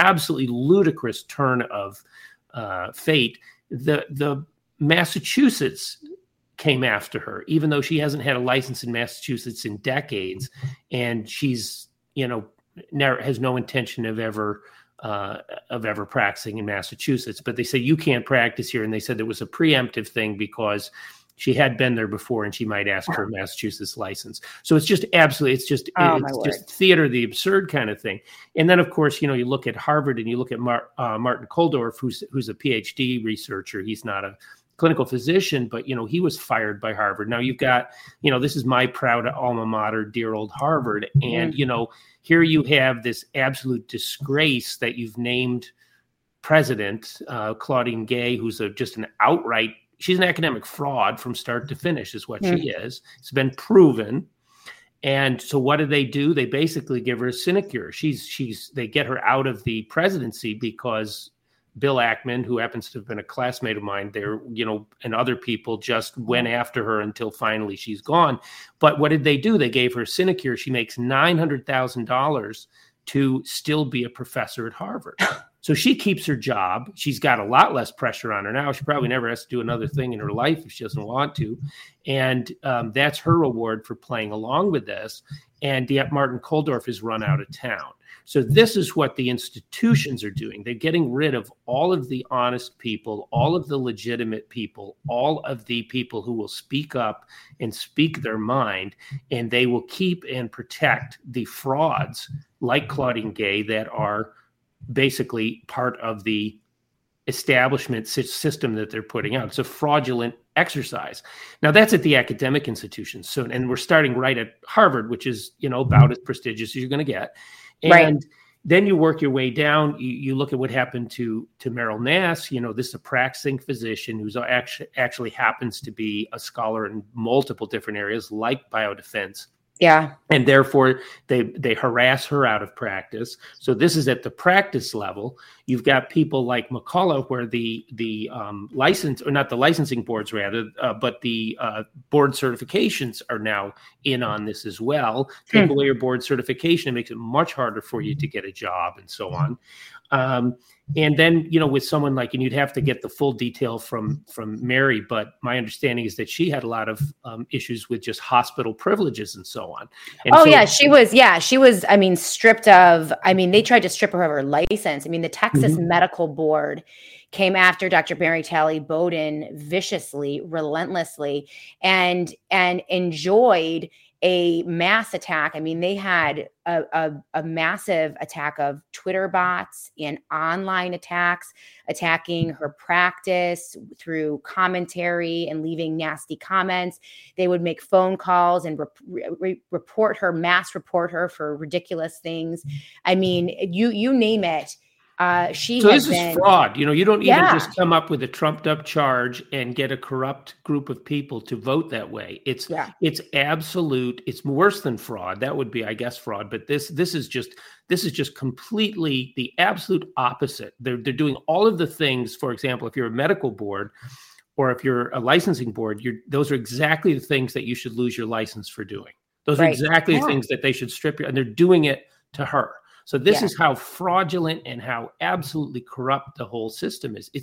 turn of fate. The Massachusetts came after her, even though she hasn't had a license in Massachusetts in decades, and she's never has no intention of ever practicing in Massachusetts. But they say you can't practice here, and they said there was a preemptive thing because she had been there before and she might ask for a Massachusetts license. So it's just absolutely, it's just theater of the absurd kind of thing. And then, of course, you look at Harvard and you look at Martin Kulldorff, who's a PhD researcher. He's not a clinical physician, but, he was fired by Harvard. Now you've got, this is my proud alma mater, dear old Harvard. And, here you have this absolute disgrace that you've named president, Claudine Gay, who's just an outright, she's an academic fraud from start to finish is what she is. It's been proven. And so what do? They basically give her a sinecure. They get her out of the presidency because Bill Ackman, who happens to have been a classmate of mine there, and other people just went after her until finally she's gone. But what did they do? They gave her a sinecure. She makes $900,000 to still be a professor at Harvard. So she keeps her job. She's got a lot less pressure on her now. She probably never has to do another thing in her life if she doesn't want to. And that's her reward for playing along with this. and Martin Kulldorff is run out of town. So this is what the institutions are doing. They're getting rid of all of the honest people, all of the legitimate people, all of the people who will speak up and speak their mind, and they will keep and protect the frauds like Claudine Gay that are basically part of the establishment system that they're putting out. It's a fraudulent exercise. Now that's at the academic institutions. So, and we're starting right at Harvard, which is, about as prestigious as you're going to get. And then you work your way down. You look at what happened to Meryl Nass. This is a practicing physician who's actually happens to be a scholar in multiple different areas like biodefense. Yeah. And therefore, they harass her out of practice. So this is at the practice level. You've got people like McCullough, where the license, or not the licensing boards rather, but the board certifications are now in on this as well. Take away your board certification, it makes it much harder for you to get a job and so on. And then, with someone like, and you'd have to get the full detail from Mary, but my understanding is that she had a lot of issues with just hospital privileges and so on. And she was, stripped of, they tried to strip her of her license. The Texas Medical Board came after Dr. Mary Talley Bowden viciously, relentlessly, and enjoyed a mass attack. They had a massive attack of Twitter bots and online attacks, attacking her practice through commentary and leaving nasty comments. They would make phone calls and mass report her for ridiculous things. You name it. This is fraud. You don't even just come up with a trumped up charge and get a corrupt group of people to vote that way. It's absolute. It's worse than fraud. That would be, I guess, fraud. But this is just completely the absolute opposite. They're doing all of the things. For example, if you're a medical board or if you're a licensing board, those are exactly the things that you should lose your license for doing. Those are exactly the things that they should strip you, and they're doing it to her. So this is how fraudulent and how absolutely corrupt the whole system is.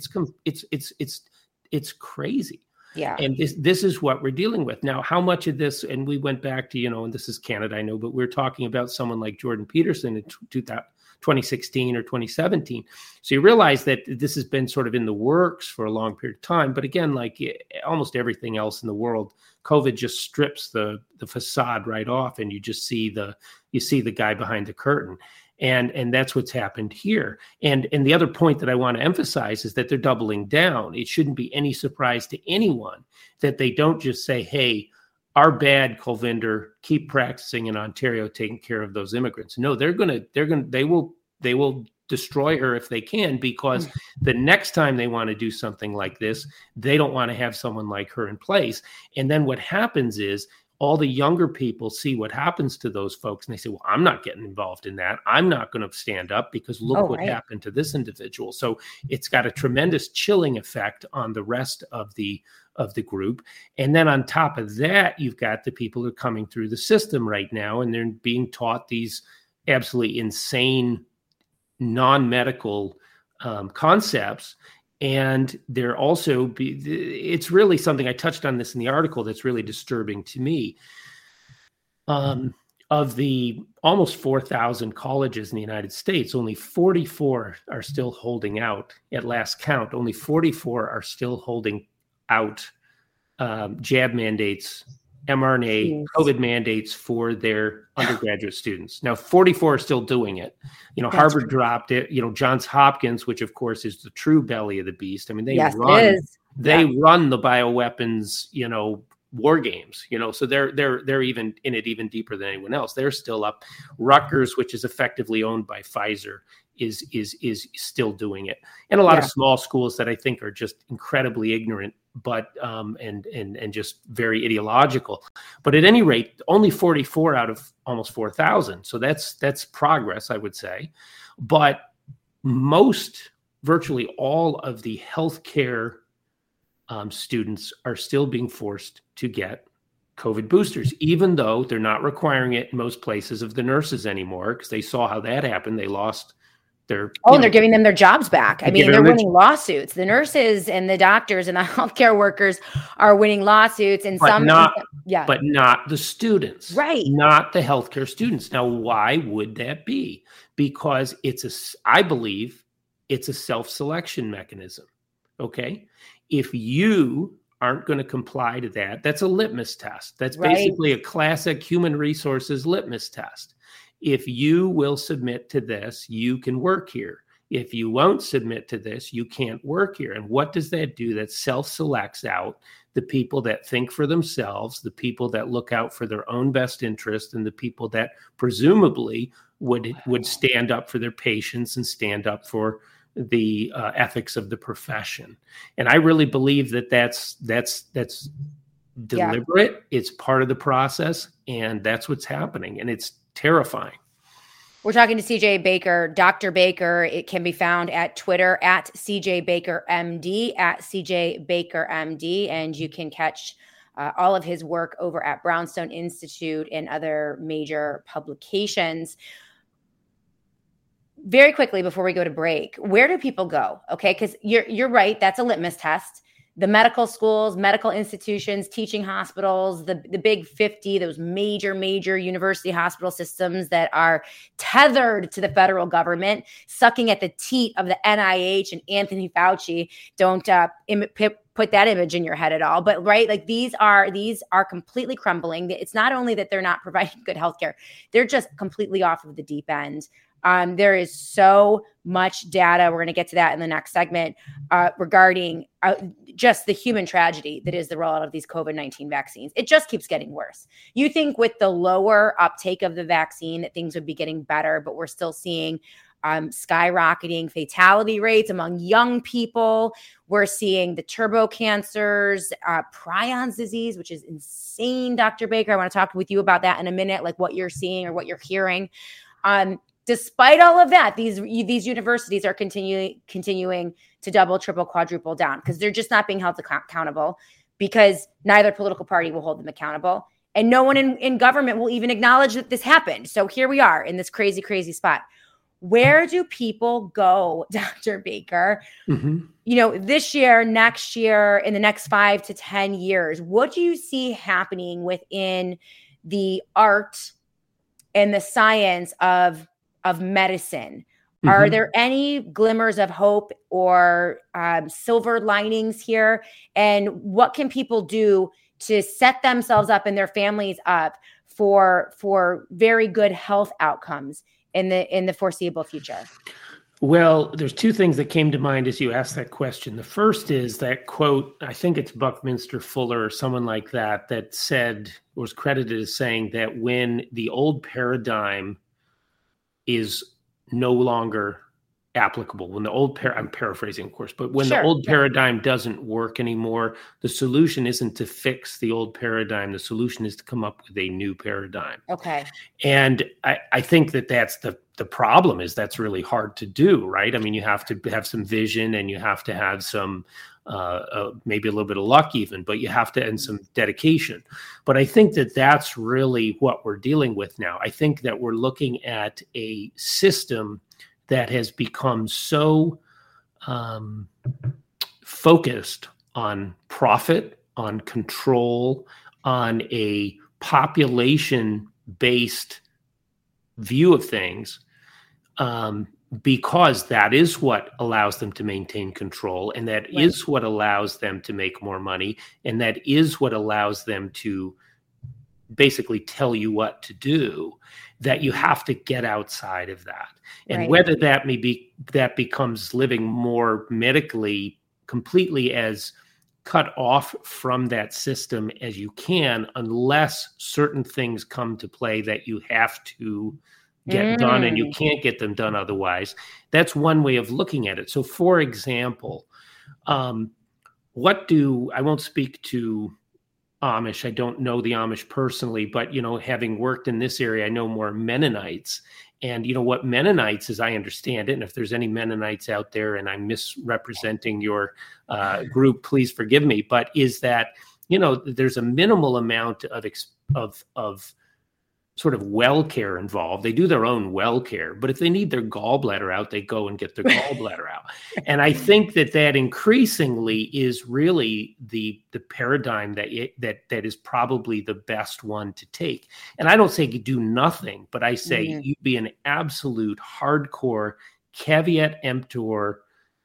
It's crazy. Yeah. And this is what we're dealing with. Now, how much of this, and we went back to, and this is Canada, I know, but we're talking about someone like Jordan Peterson in 2016 or 2017. So you realize that this has been sort of in the works for a long period of time. But again, like almost everything else in the world, COVID just strips the facade right off, and you just see the guy behind the curtain. And that's what's happened here. And the other point that I want to emphasize is that they're doubling down. It shouldn't be any surprise to anyone that they don't just say, hey, our bad, Kulvinder, keep practicing in Ontario, taking care of those immigrants. No, they will destroy her if they can, because the next time they want to do something like this, they don't want to have someone like her in place. And then what happens is, all the younger people see what happens to those folks, and they say, well, I'm not getting involved in that. I'm not going to stand up because look what happened to this individual. So it's got a tremendous chilling effect on the rest of the group. And then on top of that, you've got the people who are coming through the system right now, and they're being taught these absolutely insane non-medical concepts. And they're also, it's really something, I touched on this in the article, that's really disturbing to me. Of the almost 4,000 colleges in the United States, only 44 are still holding out at last count. Only 44 are still holding out jab mandates, mRNA, COVID mandates for their undergraduate students. Now, 44 are still doing it. Harvard dropped it. Johns Hopkins, which of course is the true belly of the beast. They run the bioweapons, war games, so they're even in it even deeper than anyone else. They're still up. Rutgers, which is effectively owned by Pfizer, is still doing it. And a lot of small schools that I think are just incredibly ignorant, but and just very ideological. But at any rate, only 44 out of almost 4,000. So that's progress, I would say. But virtually all of the healthcare students are still being forced to get COVID boosters, even though they're not requiring it in most places of the nurses anymore, because they saw how that happened. They lost And they're giving them their jobs back. I mean, they're winning lawsuits. The nurses and the doctors and the healthcare workers are winning lawsuits, and but not the students, right? Not the healthcare students. Now, why would that be? Because I believe it's a self-selection mechanism. Okay, if you aren't going to comply to that, that's a litmus test. That's basically a classic human resources litmus test. If you will submit to this, you can work here. If you won't submit to this, you can't work here. And what does that do? That self-selects out the people that think for themselves, the people that look out for their own best interest, and the people that presumably would stand up for their patients and stand up for the ethics of the profession. And I really believe that that's deliberate. Yeah. It's part of the process, and that's what's happening. And it's terrifying. We're talking to CJ Baker, Dr. Baker. It can be found at Twitter at CJ Baker MD, at CJ Baker MD, and you can catch all of his work over at Brownstone Institute and other major publications. Very quickly before we go to break, where do people go? Okay, because you're right, that's a litmus test. The medical schools, medical institutions, teaching hospitals, the big 50, those major university hospital systems that are tethered to the federal government, sucking at the teat of the NIH and Anthony Fauci. Don't put that image in your head at all. But right, like these are completely crumbling. It's not only that they're not providing good healthcare, they're just completely off of the deep end. There is so much data. We're going to get to that in the next segment regarding just the human tragedy that is the rollout of these COVID-19 vaccines. It just keeps getting worse. You think with the lower uptake of the vaccine that things would be getting better, but we're still seeing skyrocketing fatality rates among young people. We're seeing the turbo cancers, prions disease, which is insane, Dr. Baker. I want to talk with you about that in a minute, like what you're seeing or what you're hearing. Despite all of that, these universities are continuing to double, triple, quadruple down because they're just not being held accountable, because neither political party will hold them accountable. And no one in government will even acknowledge that this happened. So here we are in this crazy, crazy spot. Where do people go, Dr. Baker? Mm-hmm. You know, this year, next year, in the next 5 to 10 years, what do you see happening within the art and the science of medicine? Mm-hmm. Are there any glimmers of hope or silver linings here? And what can people do to set themselves up and their families up for very good health outcomes in the foreseeable future? Well, there's two things that came to mind as you asked that question. The first is that quote, I think it's Buckminster Fuller or someone like that said, was credited as saying that when the old paradigm is no longer applicable, when the old I'm paraphrasing, of course, but when the old paradigm doesn't work anymore, the solution isn't to fix the old paradigm. The solution is to come up with a new paradigm. Okay. And I think that's the problem, is that's really hard to do, right? I mean, you have to have some vision, and you have to have some maybe a little bit of luck even, but you have to, and some dedication. But I think that's really what we're dealing with now. I think that we're looking at a system that has become so focused on profit, on control, on a population-based view of things, because that is what allows them to maintain control, and that is what allows them to make more money, and that is what allows them to basically tell you what to do, that you have to get outside of that. And whether that becomes living more medically, completely as cut off from that system as you can, unless certain things come to play that you have to get done, and you can't get them done otherwise. That's one way of looking at it. So for example, I won't speak to Amish. I don't know the Amish personally, but, having worked in this area, I know more Mennonites. And what Mennonites, as I understand it, and if there's any Mennonites out there and I'm misrepresenting your group, please forgive me, but is that, there's a minimal amount of sort of well care involved. They do their own well care, but if they need their gallbladder out, they go and get their gallbladder out. And I think that increasingly is really the paradigm that is probably the best one to take. And I don't say you do nothing, but I say you be an absolute hardcore caveat emptor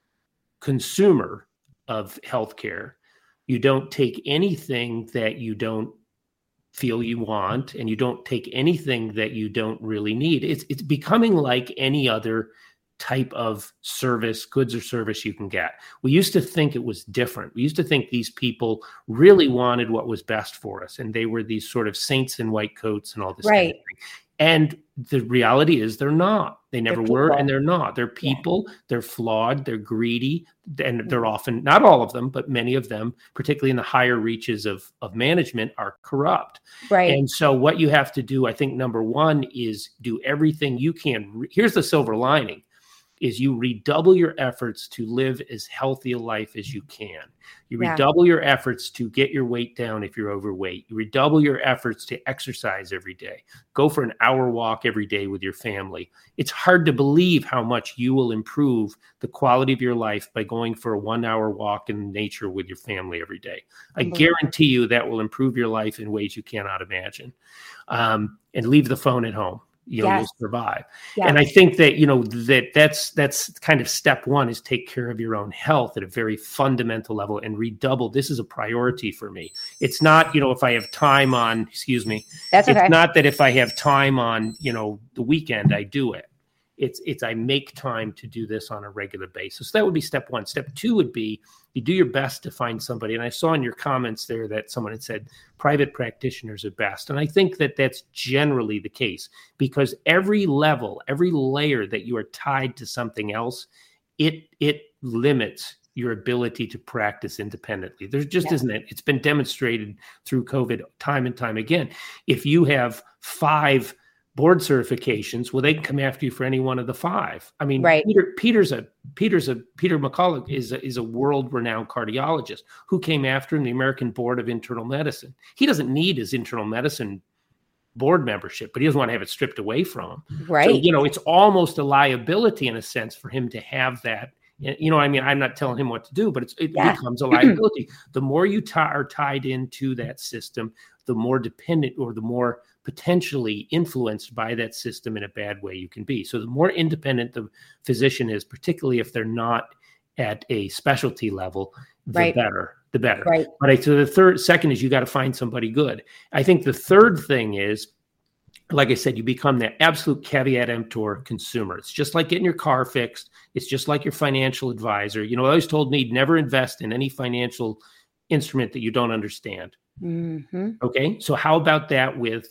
consumer of healthcare. You don't take anything that you don't feel you want, and you don't take anything that you don't really need. It's becoming like any other type of service, goods or service you can get. We used to think it was different. We used to think these people really wanted what was best for us, and they were these sort of saints in white coats and all this kind of thing. And the reality is they're not. They never were, and they're not. They're people. Yeah. They're flawed. They're greedy. And they're often, not all of them, but many of them, particularly in the higher reaches of management, are corrupt. Right. And so what you have to do, I think, number one, is do everything you can. Here's the silver lining, is you redouble your efforts to live as healthy a life as you can. You redouble your efforts to get your weight down if you're overweight. You redouble your efforts to exercise every day. Go for an hour walk every day with your family. It's hard to believe how much you will improve the quality of your life by going for a 1 hour walk in nature with your family every day. I guarantee you that will improve your life in ways you cannot imagine. And leave the phone at home. You'll survive. Yes. And I think that, that's kind of step one, is take care of your own health at a very fundamental level and redouble. This is a priority for me. It's not, if I have time on, that's okay. It's not that if I have time on, the weekend, I do it. It's I make time to do this on a regular basis. That would be step one. Step two would be you do your best to find somebody. And I saw in your comments there that someone had said private practitioners are best. And I think that that's generally the case, because every level, every layer that you are tied to something else, it limits your ability to practice independently. There just isn't it. It's been demonstrated through COVID time and time again. If you have 5 board certifications, well, they can come after you for any one of the 5. I mean, Peter McCullough is a world-renowned cardiologist. Who came after him? The American Board of Internal Medicine. He doesn't need his internal medicine board membership, but he doesn't want to have it stripped away from him. Right. So, it's almost a liability in a sense for him to have that. I'm not telling him what to do, but it becomes a liability. The more you are tied into that system, the more dependent, or the more potentially influenced by that system in a bad way you can be. So the more independent the physician is, particularly if they're not at a specialty level, the better. Right. But so the second is you got to find somebody good. I think the third thing is, like I said, you become the absolute caveat emptor consumer. It's just like getting your car fixed. It's just like your financial advisor. I always told me, never invest in any financial instrument that you don't understand. Mm-hmm. Okay. So how about that with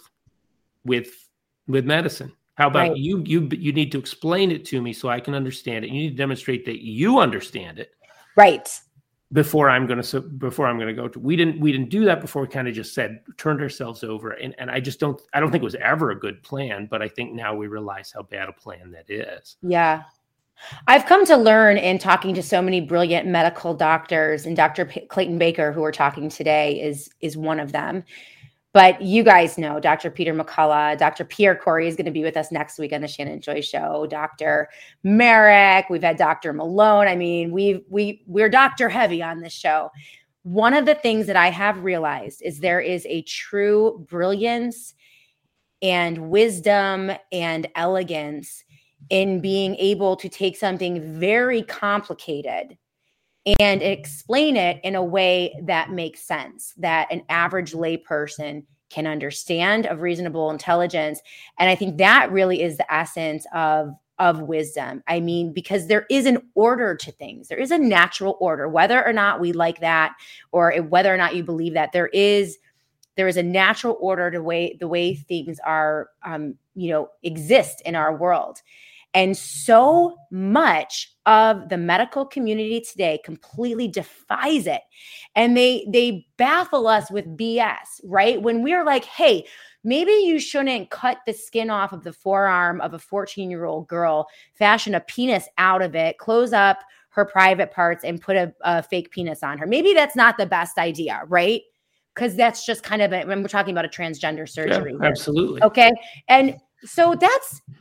medicine? How about you need to explain it to me so I can understand it. You need to demonstrate that you understand it. Right. Before I'm going to go to, we didn't do that before. We kind of just turned ourselves over. And I don't think it was ever a good plan, but I think now we realize how bad a plan that is. Yeah. I've come to learn in talking to so many brilliant medical doctors, and Dr. Clayton Baker, who we're talking today, is one of them. But you guys know Dr. Peter McCullough, Dr. Pierre Corey is going to be with us next week on the Shannon Joy Show. Dr. Merrick, we've had Dr. Malone. I mean, we're doctor heavy on this show. One of the things that I have realized is there is a true brilliance and wisdom and elegance in being able to take something very complicated and explain it in a way that makes sense, that an average layperson can understand, of reasonable intelligence. And I think that really is the essence of wisdom. I mean, because there is an order to things. There is a natural order, whether or not we like that, or whether or not you believe that there is a natural order to the way things are, exist in our world. And so much of the medical community today completely defies it. And they baffle us with BS, right? When we're like, hey, maybe you shouldn't cut the skin off of the forearm of a 14-year-old girl, fashion a penis out of it, close up her private parts, and put a fake penis on her. Maybe that's not the best idea, right? because that's just kind of when we're talking about a transgender surgery. Yeah, absolutely. Okay. And so that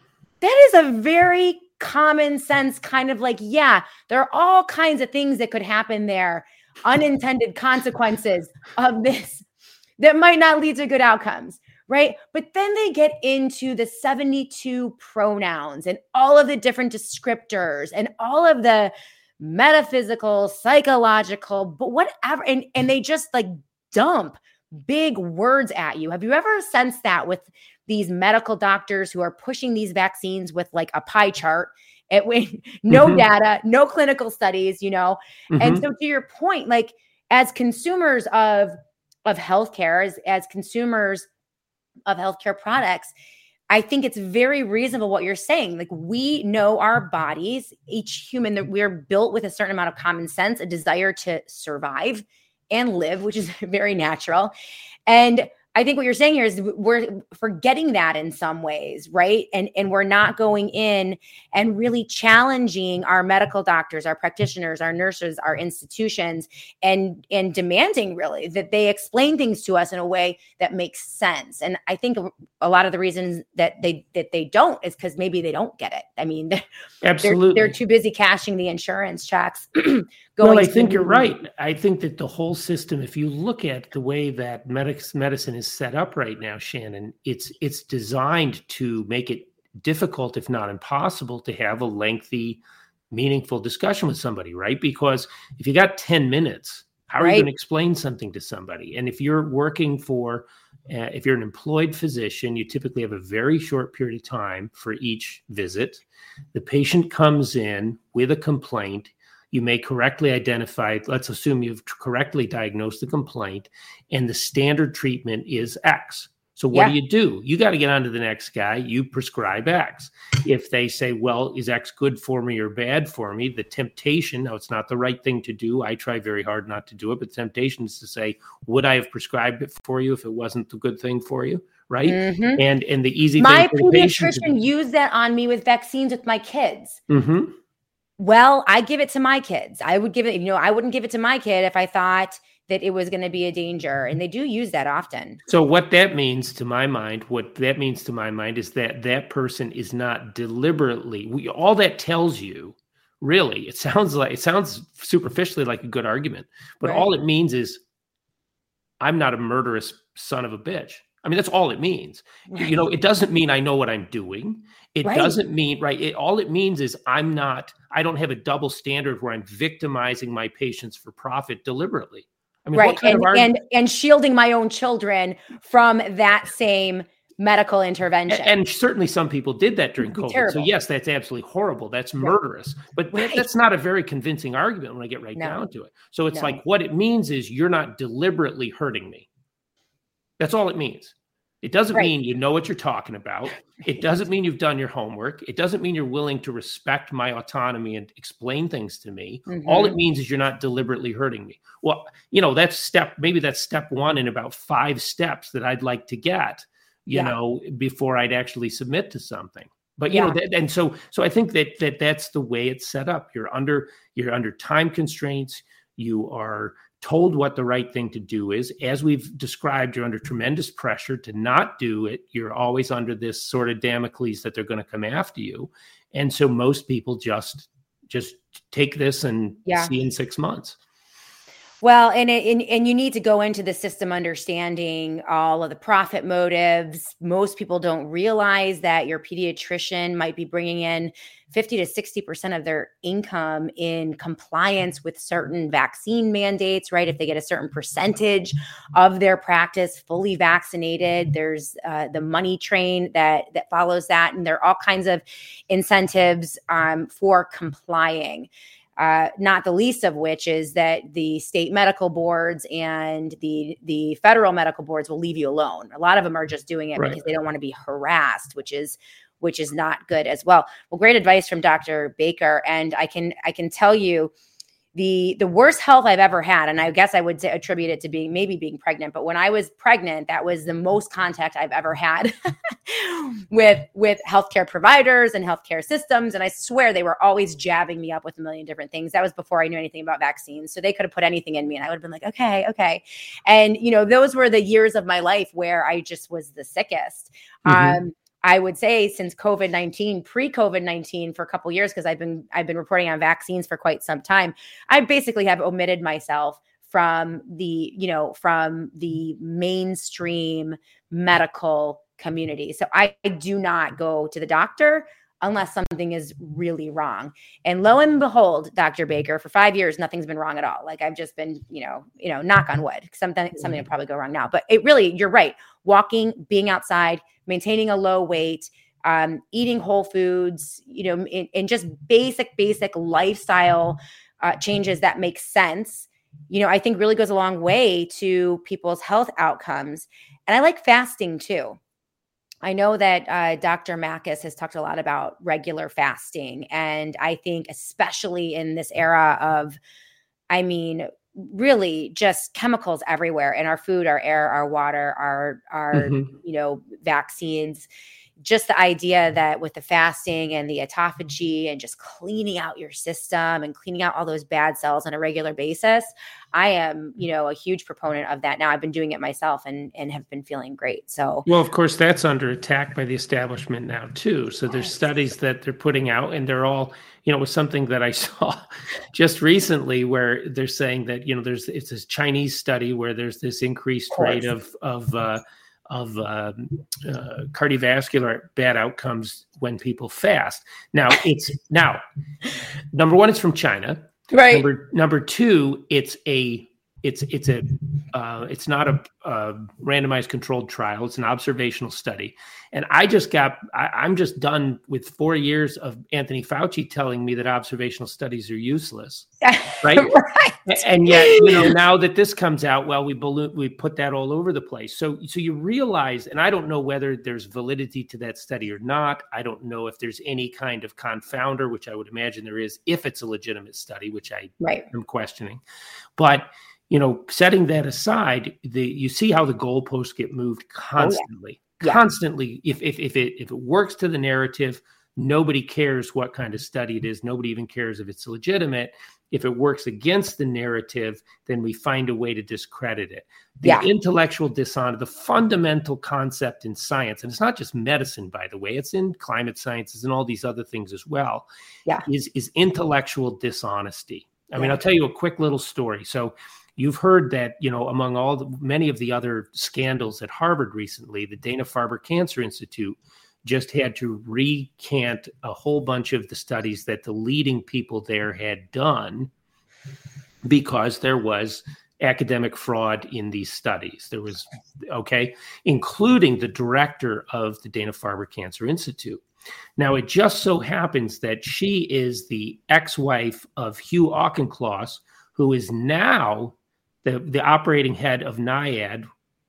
is a very common sense kind of like, yeah, there are all kinds of things that could happen there, unintended consequences of this that might not lead to good outcomes, right? But then they get into the 72 pronouns and all of the different descriptors and all of the metaphysical, psychological, but whatever. And they just like dump big words at you. Have you ever sensed that with these medical doctors who are pushing these vaccines with like a pie chart with no data, no clinical studies, And so to your point, like as consumers of healthcare, as consumers of healthcare products, I think it's very reasonable what you're saying. Like we know our bodies, each human, that we're built with a certain amount of common sense, a desire to survive and live, which is very natural. And I think what you're saying here is we're forgetting that in some ways, right? And we're not going in and really challenging our medical doctors, our practitioners, our nurses, our institutions, and demanding really that they explain things to us in a way that makes sense. And I think a lot of the reasons that they don't is because maybe they don't get it. I mean, absolutely, they're too busy cashing the insurance checks. Well, I think you're right. I think that the whole system, if you look at the way that medicine is set up right now, Shannon, it's designed to make it difficult, if not impossible, to have a lengthy, meaningful discussion with somebody, right? Because if you got 10 minutes, how are you going to explain something to somebody? And if you're working if you're an employed physician, you typically have a very short period of time for each visit. The patient comes in with a complaint. You may correctly identify, let's assume you've correctly diagnosed the complaint, and the standard treatment is X. So what do? You got to get on to the next guy. You prescribe X. If they say, well, is X good for me or bad for me? The temptation, now it's not the right thing to do. I try very hard not to do it, but the temptation is to say, would I have prescribed it for you if it wasn't the good thing for you? Right. Mm-hmm. And the easy thing for the patient pediatrician used that on me with vaccines with my kids. Mm-hmm. Well, I give it to my kids. I would give it, I wouldn't give it to my kid if I thought that it was going to be a danger. And they do use that often. So what that means to my mind, is that that person is not deliberately, all that tells you, really, it sounds superficially like a good argument, but all it means is I'm not a murderous son of a bitch. I mean, that's all it means. Right. It doesn't mean I know what I'm doing. It doesn't mean, all it means is I don't have a double standard where I'm victimizing my patients for profit deliberately. I mean, what kind of and shielding my own children from that same medical intervention. And certainly some people did that during COVID. Terrible. So yes, that's absolutely horrible. That's murderous. But that's not a very convincing argument when I get down to it. So it's like, what it means is you're not deliberately hurting me. That's all it means. It doesn't mean you know what you're talking about. It doesn't mean you've done your homework. It doesn't mean you're willing to respect my autonomy and explain things to me. Mm-hmm. All it means is you're not deliberately hurting me. Well, that's step one in about 5 steps that I'd like to get, before I'd actually submit to something. But, so I think that's the way it's set up. You're under time constraints. You are told what the right thing to do is. As we've described, you're under tremendous pressure to not do it. You're always under this sort of Damocles that they're going to come after you. And so most people just take this and see in 6 months. Well, and you need to go into the system understanding all of the profit motives. Most people don't realize that your pediatrician might be bringing in 50 to 60% of their income in compliance with certain vaccine mandates, right? If they get a certain percentage of their practice fully vaccinated, there's the money train that follows that. And there are all kinds of incentives for complying. Not the least of which is that the state medical boards and the federal medical boards will leave you alone. A lot of them are just doing it because they don't want to be harassed, which is not good as well. Well, great advice from Dr. Baker. And I can tell you the worst health I've ever had. And I guess I would say, attribute it to being pregnant. But when I was pregnant, that was the most contact I've ever had with healthcare providers and healthcare systems. And I swear they were always jabbing me up with a million different things. That was before I knew anything about vaccines. So they could have put anything in me and I would have been like, okay. And, those were the years of my life where I just was the sickest. I would say since pre-COVID-19 for a couple of years, because I've been reporting on vaccines for quite some time, I basically have omitted myself from the mainstream medical community. So I do not go to the doctor unless something is really wrong. And lo and behold, Dr. Baker, for 5 years, nothing's been wrong at all. Like I've just been, knock on wood, something will probably go wrong now, but it really, you're right. Walking, being outside, maintaining a low weight, eating whole foods, and just basic lifestyle changes that make sense, I think really goes a long way to people's health outcomes. And I like fasting too. I know that Dr. Makis has talked a lot about regular fasting. And I think especially in this era of, really just chemicals everywhere in our food, our air, our water, our vaccines, just the idea that with the fasting and the autophagy and just cleaning out your system and cleaning out all those bad cells on a regular basis, I am, a huge proponent of that. Now I've been doing it myself and have been feeling great. So, well, of course, that's under attack by the establishment now too. So there's studies that they're putting out, and they're all, it was something that I saw just recently where they're saying that, it's this Chinese study where there's this increased rate of cardiovascular bad outcomes when people fast. Now number one, it's from China. Right. Number two, it's not a randomized controlled trial. It's an observational study. And I'm just done with 4 years of Anthony Fauci telling me that observational studies are useless. Right. Right. And yet, now that this comes out, well, we put that all over the place. So you realize, and I don't know whether there's validity to that study or not. I don't know if there's any kind of confounder, which I would imagine there is, if it's a legitimate study, which I am questioning. But setting that aside, you see how the goalposts get moved constantly. Constantly. If it works to the narrative, nobody cares what kind of study it is. Nobody even cares if it's legitimate. If it works against the narrative, then we find a way to discredit it. The intellectual dishonor, the fundamental concept in science, and it's not just medicine, by the way, it's in climate sciences and all these other things as well, is intellectual dishonesty. I'll tell you a quick little story. So you've heard that, among many of the other scandals at Harvard recently, the Dana-Farber Cancer Institute just had to recant a whole bunch of the studies that the leading people there had done because there was academic fraud in these studies. There was, including the director of the Dana-Farber Cancer Institute. Now, it just so happens that she is the ex-wife of Hugh Auchincloss, who is now the operating head of NIAID.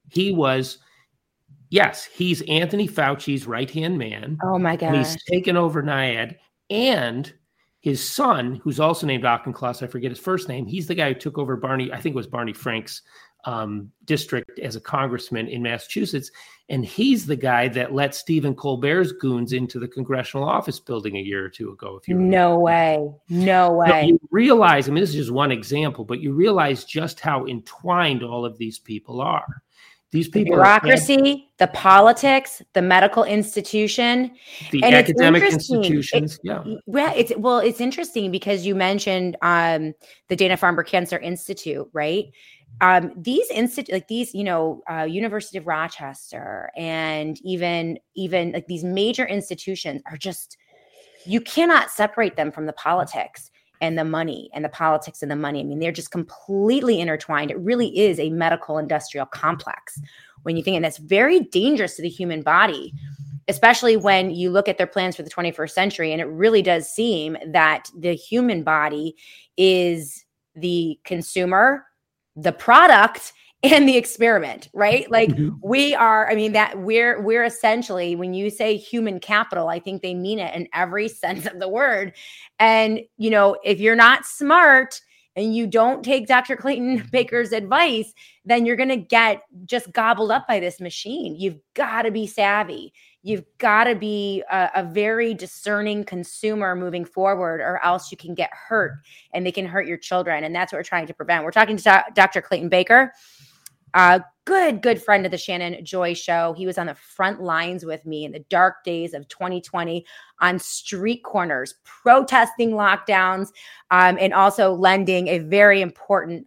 He's Anthony Fauci's right-hand man. Oh my God. He's taken over NIAID, and his son, who's also named Auchincloss, I forget his first name. He's the guy who took over Barney Frank's district as a congressman in Massachusetts. And he's the guy that let Stephen Colbert's goons into the congressional office building a year or two ago. No way. So you realize, this is just one example, but you realize just how entwined all of these people are. These people, the bureaucracy, the politics, the medical institution, the academic institutions. It's interesting because you mentioned the Dana-Farber Cancer Institute, right? These University of Rochester and even like these major institutions are just, you cannot separate them from the politics and the money and the politics and the money. They're just completely intertwined. It really is a medical industrial complex when you think, and that's very dangerous to the human body, especially when you look at their plans for the 21st century. And it really does seem that the human body is the consumer, the product, and the experiment, right? Like we are, we're essentially, when you say human capital, I think they mean it in every sense of the word. And, if you're not smart and you don't take Dr. Clayton Baker's advice, then you're going to get just gobbled up by this machine. You've got to be savvy. You've got to be a very discerning consumer moving forward, or else you can get hurt and they can hurt your children. And that's what we're trying to prevent. We're talking to Dr. Clayton Baker, good friend of the Shannon Joy Show. He was on the front lines with me in the dark days of 2020 on street corners, protesting lockdowns, and also lending a very important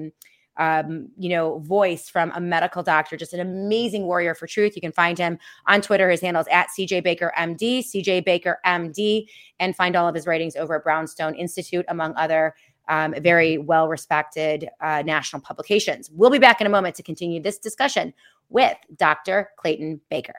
voice from a medical doctor, just an amazing warrior for truth. You can find him on Twitter. His handle is at CJ Baker MD, CJ Baker MD, and find all of his writings over at Brownstone Institute, among other very well-respected national publications. We'll be back in a moment to continue this discussion with Dr. Clayton Baker.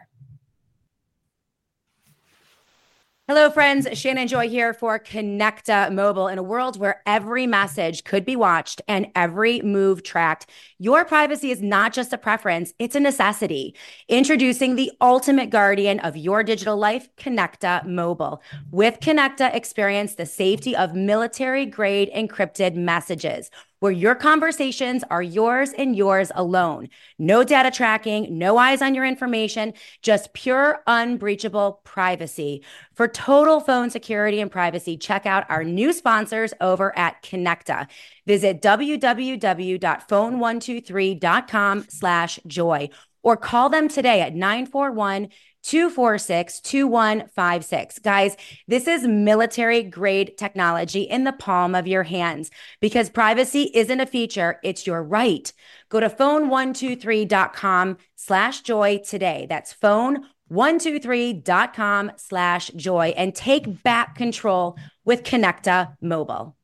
Hello, friends. Shannon Joy here for Connecta Mobile. In a world where every message could be watched and every move tracked, your privacy is not just a preference, it's a necessity. Introducing the ultimate guardian of your digital life, Connecta Mobile. With Connecta, experience the safety of military-grade encrypted messages, where your conversations are yours and yours alone. No data tracking, no eyes on your information, just pure, unbreachable privacy. For total phone security and privacy, check out our new sponsors over at Connecta. Visit www.phone123.com/joy or call them today at 941-246-2156. Guys, this is military-grade technology in the palm of your hands, because privacy isn't a feature, it's your right. Go to phone123.com/joy today. That's phone123.com/joy and take back control with Connecta Mobile.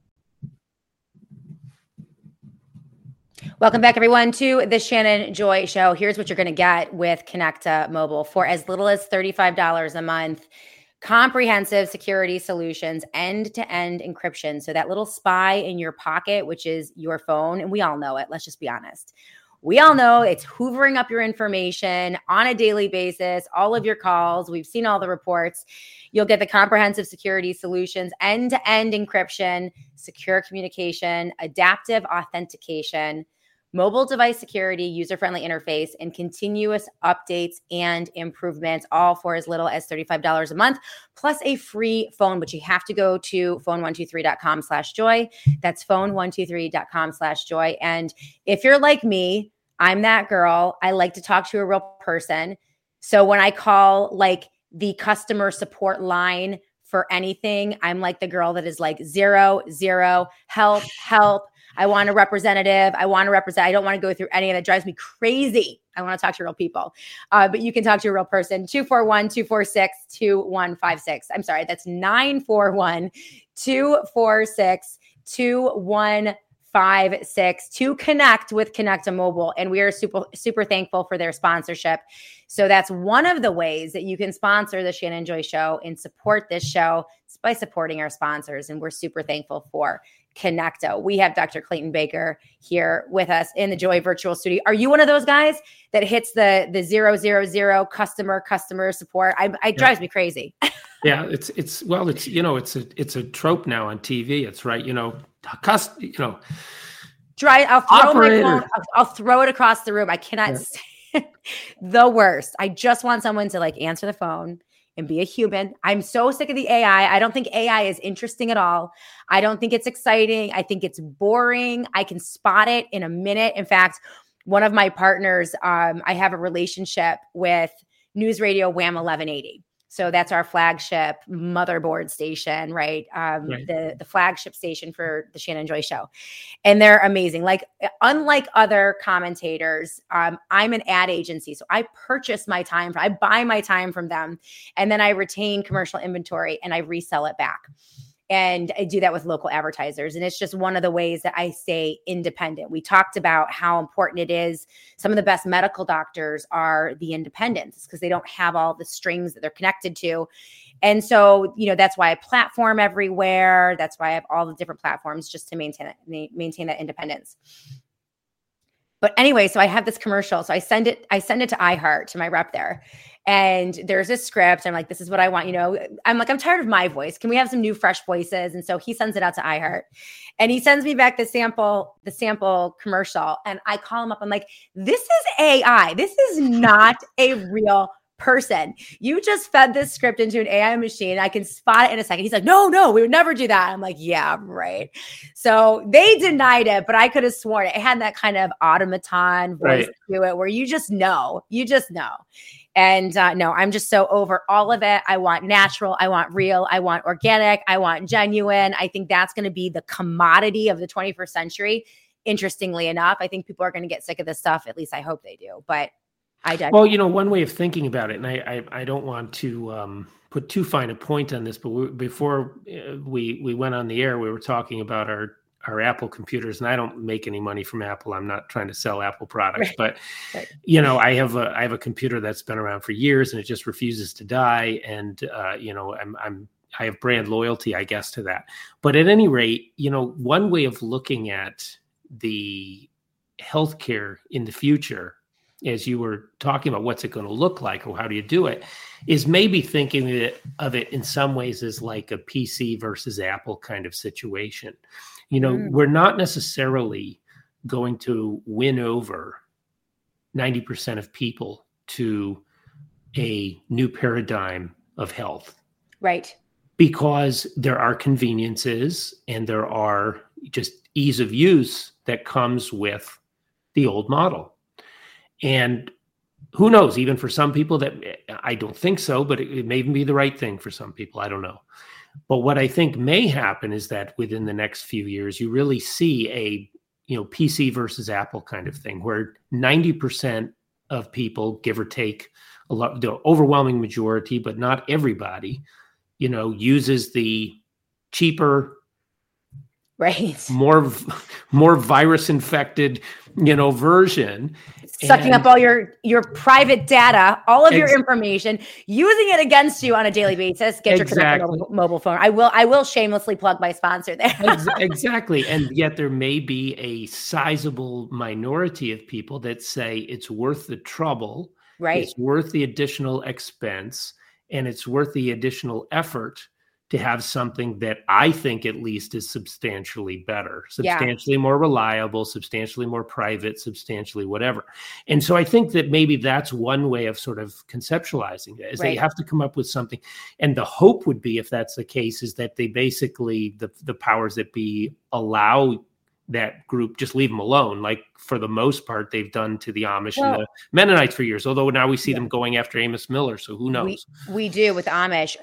Welcome back, everyone, to the Shannon Joy Show. Here's what you're going to get with Connecta Mobile. For as little as $35 a month, comprehensive security solutions, end-to-end encryption. So that little spy in your pocket, which is your phone, and we all know it. Let's just be honest. We all know it's hoovering up your information on a daily basis, all of your calls. We've seen all the reports. You'll get the comprehensive security solutions, end-to-end encryption, secure communication, adaptive authentication, mobile device security, user-friendly interface, and continuous updates and improvements, all for as little as $35 a month, plus a free phone. But you have to go to phone123.com/joy. That's phone123.com/joy. And if you're like me, I'm that girl. I like to talk to a real person. So when I call like the customer support line for anything, I'm like the girl that is like 0, help. I want a representative. I don't want to go through any of that. It drives me crazy. I want to talk to real people. But you can talk to a real person. 241-246-2156. I'm sorry. That's 941-246-2156 to connect with Connecta Mobile. And we are super thankful for their sponsorship. So that's one of the ways that you can sponsor the Shannon Joy Show and support this show by supporting our sponsors. And we're super thankful for Connecta. We have Dr. Clayton Baker here with us in the Joy Virtual Studio. Are you one of those guys that hits the 000 customer support? It drives me crazy. Yeah, it's a trope now on TV. It's right, I'll throw my phone. I'll throw it across the room. I cannot say the worst. I just want someone to like answer the phone and be a human. I'm so sick of the AI. I don't think AI is interesting at all. I don't think it's exciting. I think it's boring. I can spot it in a minute. In fact, one of my partners, I have a relationship with News Radio Wham 1180. So that's our flagship motherboard station, right? Right. The flagship station for the Shannon Joy Show. And they're amazing. Like, unlike other commentators, I'm an ad agency. So I purchase my time. I buy my time from them. And then I retain commercial inventory and I resell it back. And I do that with local advertisers. And it's just one of the ways that I stay independent. We talked about how important it is. Some of the best medical doctors are the independents because they don't have all the strings that they're connected to. And so, that's why I platform everywhere. That's why I have all the different platforms just to maintain that independence. But anyway, so I have this commercial. So I send it to iHeart, to my rep there. And there's a script. I'm like, this is what I want. I'm like, I'm tired of my voice. Can we have some new, fresh voices? And so he sends it out to iHeart, and he sends me back the sample commercial. And I call him up. I'm like, this is AI. This is not a real person. You just fed this script into an AI machine. I can spot it in a second. He's like, no, we would never do that. I'm like, yeah, right. So they denied it, but I could have sworn it had that kind of automaton voice to it where you just know. And no, I'm just so over all of it. I want natural. I want real. I want organic. I want genuine. I think that's going to be the commodity of the 21st century. Interestingly enough, I think people are going to get sick of this stuff. At least I hope they do. But well, one way of thinking about it, and I don't want to put too fine a point on this, but before we went on the air, we were talking about our Apple computers, and I don't make any money from Apple. I'm not trying to sell Apple products, but I have a computer that's been around for years, and it just refuses to die. And I have brand loyalty, I guess, to that. But at any rate, one way of looking at the healthcare in the future, as you were talking about what's it going to look like or how do you do it, is maybe thinking of it in some ways as like a PC versus Apple kind of situation. We're not necessarily going to win over 90% of people to a new paradigm of health. Right. Because there are conveniences and there are just ease of use that comes with the old model. And who knows, even for some people that I don't think so, but it may even be the right thing for some people. I don't know. But what I think may happen is that within the next few years, you really see a, PC versus Apple kind of thing where 90% of people, give or take a lot, the overwhelming majority, but not everybody, uses the cheaper, more virus infected, version. Sucking up all your private data, all of your information, using it against you on a daily basis. Get your connected mobile phone. I will shamelessly plug my sponsor there. Exactly. And yet there may be a sizable minority of people that say it's worth the trouble, right? It's worth the additional expense, and it's worth the additional effort to have something that I think at least is substantially better, substantially more reliable, substantially more private, substantially whatever. And so I think that maybe that's one way of sort of conceptualizing it, is they have to come up with something. And the hope would be, if that's the case, is that they basically, the powers that be, allow that group, just leave them alone, like for the most part they've done to the Amish and the Mennonites for years, although now we see them going after Amos Miller, so who knows. We do with Amish.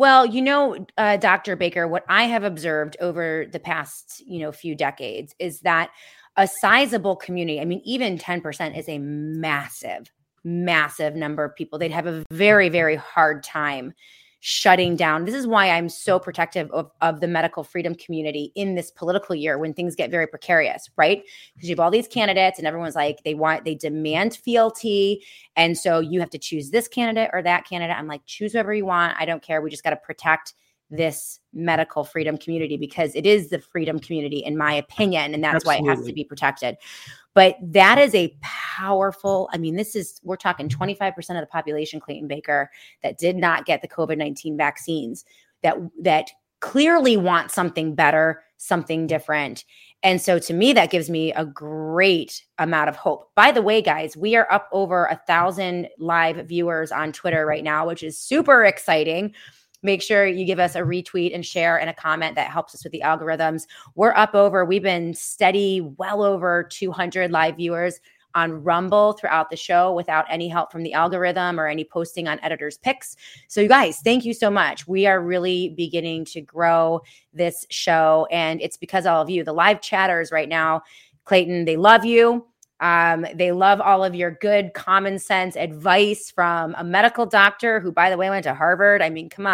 Dr. Baker, what I have observed over the past few decades is that a sizable community, I mean, even 10% is a massive number of people. They'd have a very, very hard time shutting down. This is why I'm so protective of the medical freedom community in this political year when things get very precarious, right? Because you have all these candidates and everyone's like, they demand fealty. And so you have to choose this candidate or that candidate. I'm like, choose whoever you want. I don't care. We just got to protect this medical freedom community because it is the freedom community, in my opinion. And that's why it has to be protected. But that is a powerful, we're talking 25% of the population, Clayton Baker, that did not get the COVID-19 vaccines, that clearly want something better, something different. And so to me, that gives me a great amount of hope. By the way, guys, we are up over 1,000 live viewers on Twitter right now, which is super exciting. Make sure you give us a retweet and share and a comment. That helps us with the algorithms. We've been steady, well over 200 live viewers on Rumble throughout the show without any help from the algorithm or any posting on editors' picks. So you guys, thank you so much. We are really beginning to grow this show, and it's because of all of you. The live chatters right now, Clayton, they love you. They love all of your good common sense advice from a medical doctor who, by the way, went to Harvard. I mean, come on,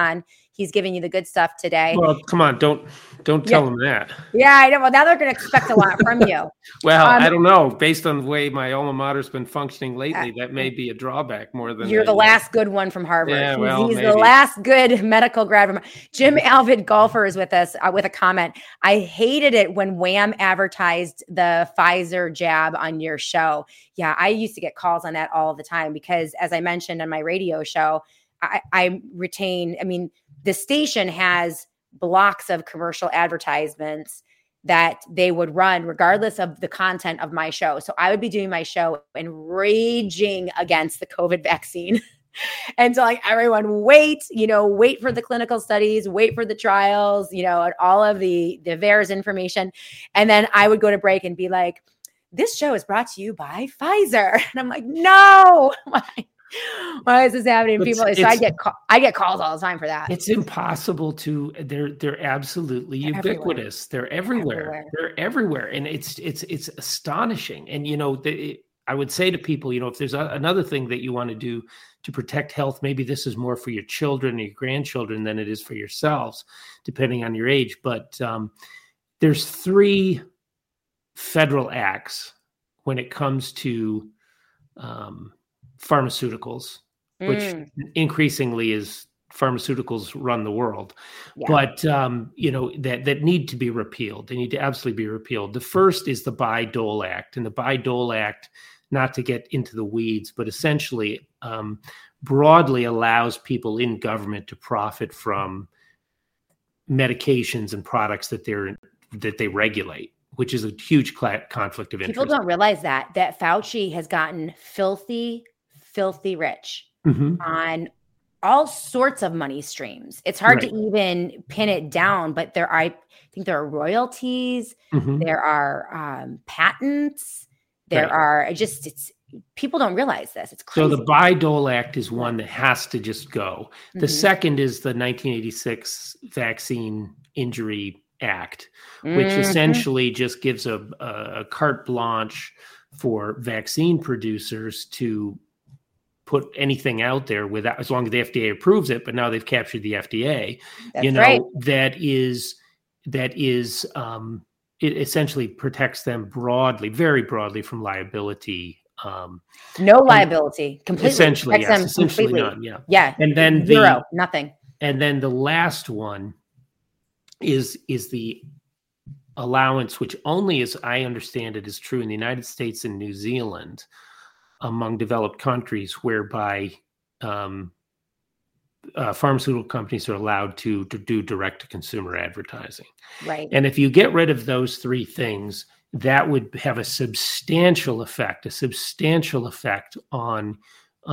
he's giving you the good stuff today. Well, come on, don't tell them that. Yeah, I know. Well, now they're going to expect a lot from you. Well, I don't know. Based on the way my alma mater's been functioning lately, that may be a drawback more than you're the last good one from Harvard. Yeah, he's the last good medical grad from Jim Alvid Golfer is with us with a comment. I hated it when Wham advertised the Pfizer jab on your show. Yeah, I used to get calls on that all the time because, as I mentioned on my radio show, I retain. I mean, the station has blocks of commercial advertisements that they would run regardless of the content of my show. So I would be doing my show and raging against the COVID vaccine. And so like everyone wait for the clinical studies, wait for the trials, and all of the VAERS information. And then I would go to break and be like, this show is brought to you by Pfizer. And I'm like, no, why is this happening to people? So I get calls all the time for that. It's impossible to. They're absolutely ubiquitous. They're everywhere. They're everywhere, and it's astonishing. And I would say to people, if there's another thing that you want to do to protect health, maybe this is more for your children or your grandchildren than it is for yourselves, depending on your age. But there's 3 federal acts when it comes to pharmaceuticals, which increasingly is pharmaceuticals run the world, but that need to be repealed. They need to absolutely be repealed. The first is the Bayh-Dole Act, and the Bayh-Dole Act, not to get into the weeds, but essentially broadly allows people in government to profit from medications and products that they regulate, which is a huge conflict of interest. People don't realize that Fauci has gotten filthy rich on all sorts of money streams. It's hard to even pin it down, but I think there are royalties, there are patents, there are people don't realize this. It's crazy. So the Bayh-Dole Act is one that has to just go. The second is the 1986 Vaccine Injury Act, which essentially just gives a carte blanche for vaccine producers to put anything out there without, as long as the FDA approves it. But now they've captured the FDA. That's right. It essentially protects them broadly, very broadly, from liability. No liability, completely. Essentially, yes. Essentially none. Yeah. Yeah. And then zero, nothing. And then the last one is the allowance, which only, as I understand it, is true in the United States and New Zealand, among developed countries, whereby pharmaceutical companies are allowed to do direct-to-consumer advertising. Right. And if you get rid of those 3 things, that would have a substantial effect on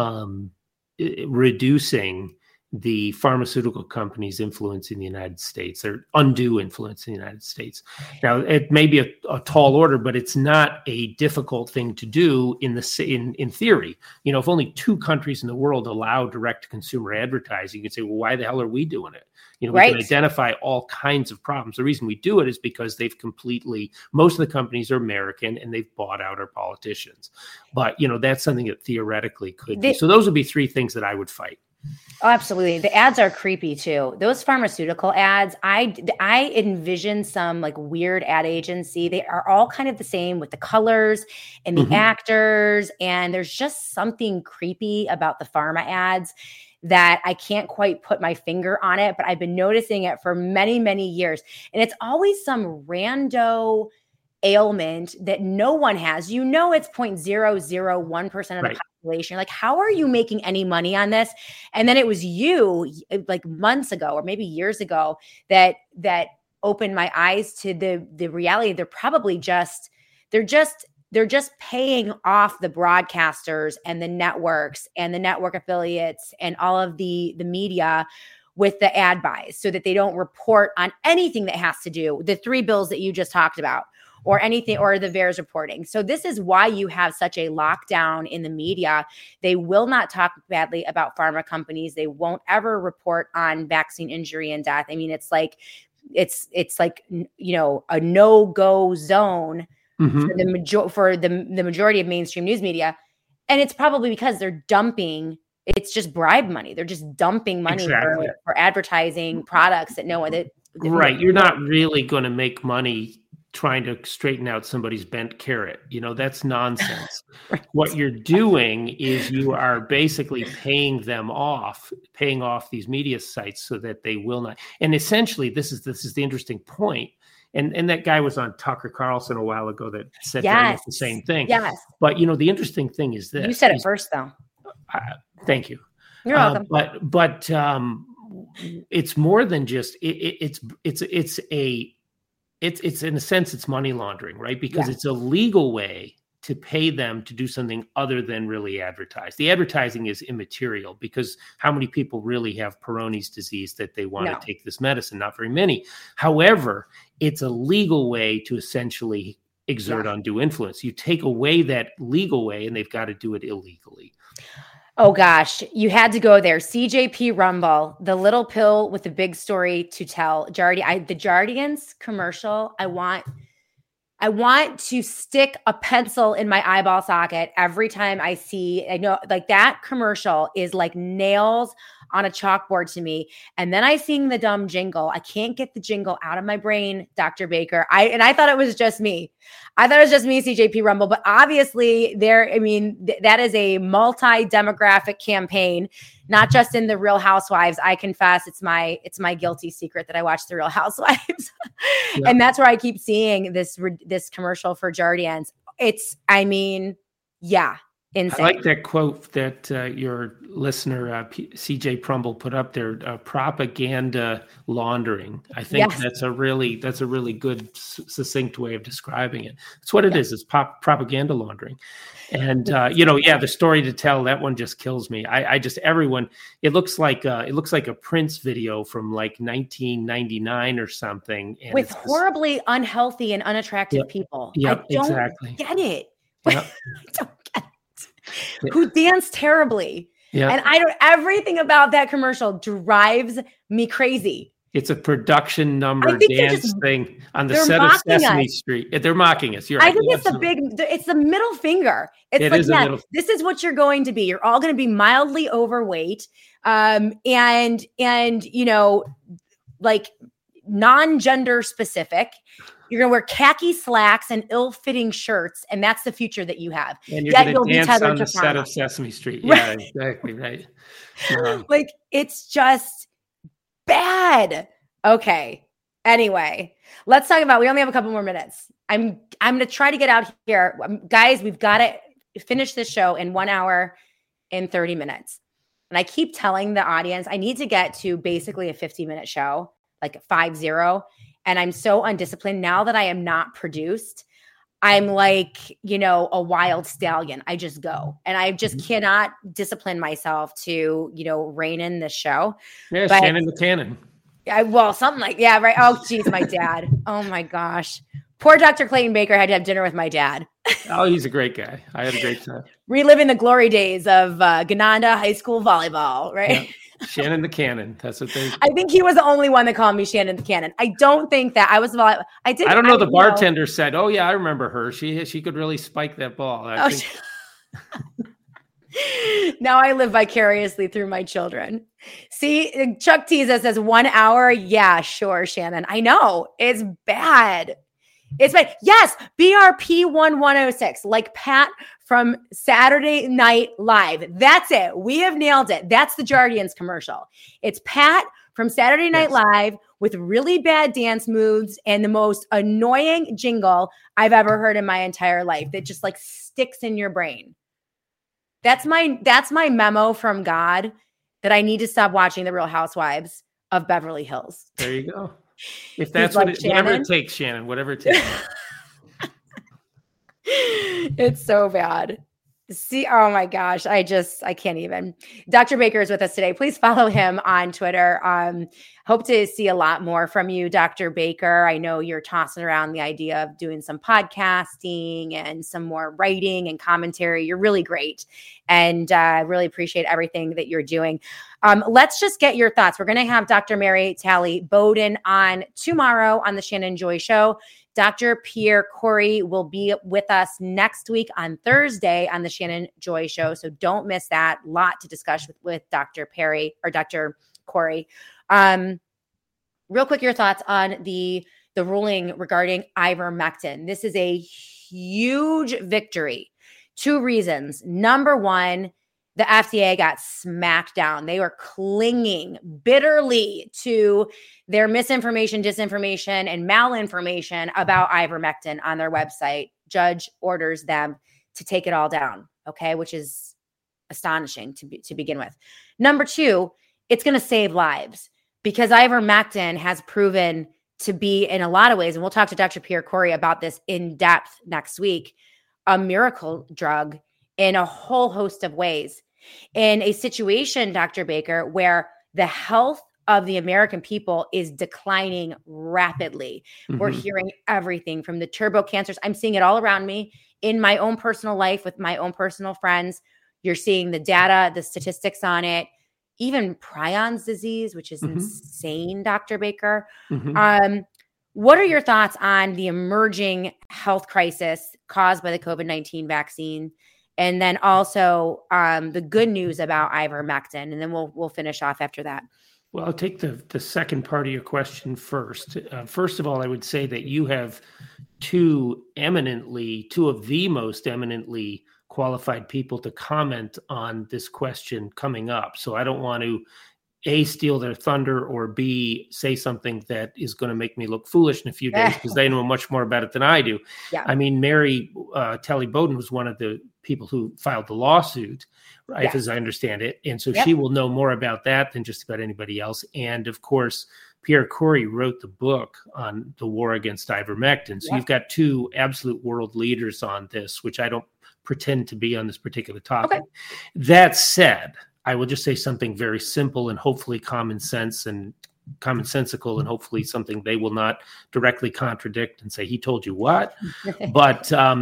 reducing the pharmaceutical companies' influence in the United States, their undue influence in the United States. Now, it may be a tall order, but it's not a difficult thing to do in theory. If only 2 countries in the world allow direct-to-consumer advertising, you can say, well, why the hell are we doing it? We can identify all kinds of problems. The reason we do it is because most of the companies are American and they've bought out our politicians. But, that's something that theoretically could be. So those would be 3 things that I would fight. Oh, absolutely. The ads are creepy too. Those pharmaceutical ads, I envision some like weird ad agency. They are all kind of the same with the colors and the actors. And there's just something creepy about the pharma ads that I can't quite put my finger on it, but I've been noticing it for many, many years. And it's always some rando ailment that no one has. It's 0.001% of the population. Like, how are you making any money on this? And then it was you, like months ago or maybe years ago, that opened my eyes to the reality. They're just paying off the broadcasters and the networks and the network affiliates and all of the media with the ad buys so that they don't report on anything that has to do the 3 bills that you just talked about, or anything, or the VAERS reporting. So this is why you have such a lockdown in the media. They will not talk badly about pharma companies. They won't ever report on vaccine injury and death. I mean, it's like a no-go zone for the majority of mainstream news media. And it's probably because they're dumping it's just bribe money. They're just dumping money for advertising products that no one that right. You're not really going to make money trying to straighten out somebody's bent carrot. That's nonsense. Right. What you're doing is you are basically paying off these media sites so that they will not. And essentially, this is the interesting point. And that guy was on Tucker Carlson a while ago that said the same thing. Yes. But the interesting thing is this. You said it first, though. Thank you. You're welcome. But it's more than just it's in a sense it's money laundering, right? Because it's a legal way to pay them to do something other than really advertise. The advertising is immaterial because how many people really have Peyronie's disease that they want to take this medicine? Not very many. However, it's a legal way to essentially exert undue influence. You take away that legal way and they've got to do it illegally. Oh gosh, you had to go there. CJP Rumble, the little pill with the big story to tell. The Jardiance commercial. I want to stick a pencil in my eyeball socket every time I see. I know, like, that commercial is like nails on a chalkboard to me. And then I sing the dumb jingle. I can't get the jingle out of my brain, Dr. Baker. I thought it was just me. I thought it was just me, CJP Rumble. But obviously that is a multi-demographic campaign, not just in the Real Housewives. I confess it's my guilty secret that I watch the Real Housewives. And that's where I keep seeing this commercial for Jardiance. Insane. I like that quote that your listener, CJ Prumble, put up there, propaganda laundering. I think that's a really good, succinct way of describing it. That's what it is. It's propaganda laundering. And, the story to tell, that one just kills me. It looks like a Prince video from like 1999 or something. And with horribly unhealthy and unattractive people. Yep, I don't get it. Yep. I don't get it. Who dance terribly. Yeah. And everything about that commercial drives me crazy. It's a production number dance thing on the set of Sesame Street. They're mocking us. You're right. I think it's the middle finger. It's this is what you're going to be. You're all going to be mildly overweight. And like non-gender specific. You're going to wear khaki slacks and ill-fitting shirts, and that's the future that you have. And you're going to dance on the set of Sesame Street. Yeah, exactly, right. Like, it's just bad. Okay. Anyway, let's talk about, we only have a couple more minutes. I'm going to try to get out here. Guys, we've got to finish this show in 1 hour and 30 minutes. And I keep telling the audience, I need to get to basically a 50-minute show, like 50. And I'm so undisciplined now that I am not produced. I'm like, a wild stallion. I just go, and I just cannot discipline myself to, rein in this show. Yeah, but Shannon the Cannon. Something like, yeah, right. Oh, geez, my dad. Oh my gosh. Poor Dr. Clayton Baker had to have dinner with my dad. Oh, he's a great guy. I had a great time. Reliving the glory days of Gananda High School volleyball, right? Yeah. Shannon the Cannon. That's what they. I think he was the only one that called me Shannon the Cannon. I don't think that I was. I don't know. The bartender said, "Oh yeah, I remember her. She could really spike that ball." Now I live vicariously through my children. See, Chuck Teaser says 1 hour. Yeah, sure, Shannon. I know it's bad. It's bad. Yes, BRP 1106, like Pat from Saturday Night Live. That's it. We have nailed it. That's the Jardiance commercial. It's Pat from Saturday Night Live with really bad dance moves and the most annoying jingle I've ever heard in my entire life that just like sticks in your brain. That's my memo from God that I need to stop watching The Real Housewives of Beverly Hills. There you go. If that's whatever it takes, Shannon, whatever it takes. It's so bad. See, oh my gosh, I can't even. Dr. Baker is with us today. Please follow him on Twitter. Hope to see a lot more from you, Dr. Baker. I know you're tossing around the idea of doing some podcasting and some more writing and commentary. You're really great. And really appreciate everything that you're doing. Let's just get your thoughts. We're going to have Dr. Mary Talley Bowden on tomorrow on the Shannon Joy Show. Dr. Pierre Kory will be with us next week on Thursday on the Shannon Joy Show. So don't miss that. Lot to discuss with Dr. Perry or Dr. Kory. Real quick, your thoughts on the ruling regarding ivermectin. This is a huge victory. 2 reasons. Number one, the FDA got smacked down. They were clinging bitterly to their misinformation, disinformation, and malinformation about ivermectin on their website. Judge orders them to take it all down, okay, which is astonishing to begin with. Number 2, it's going to save lives because ivermectin has proven to be, in a lot of ways, and we'll talk to Dr. Pierre Kory about this in depth next week, a miracle drug in a whole host of ways. In a situation, Dr. Baker, where the health of the American people is declining rapidly. Mm-hmm. We're hearing everything from the turbo cancers. I'm seeing it all around me in my own personal life with my own personal friends. You're seeing the data, the statistics on it, even prions disease, which is insane, Dr. Baker. Mm-hmm. What are your thoughts on the emerging health crisis caused by the COVID-19 vaccine? And then also the good news about ivermectin, and then we'll finish off after that. Well, I'll take the second part of your question first. First of all, I would say that you have two of the most eminently qualified people to comment on this question coming up. So I don't want to A, steal their thunder, or B, say something that is going to make me look foolish in a few days because they know much more about it than I do. Yeah. I mean, Mary Telly Bowden was one of the people who filed the lawsuit, right, as I understand it. And so she will know more about that than just about anybody else. And of course, Pierre Kory wrote the book on the war against ivermectin. So you've got two absolute world leaders on this, which I don't pretend to be on this particular topic. Okay. That said, I will just say something very simple and hopefully commonsensical, and hopefully something they will not directly contradict and say, he told you what? But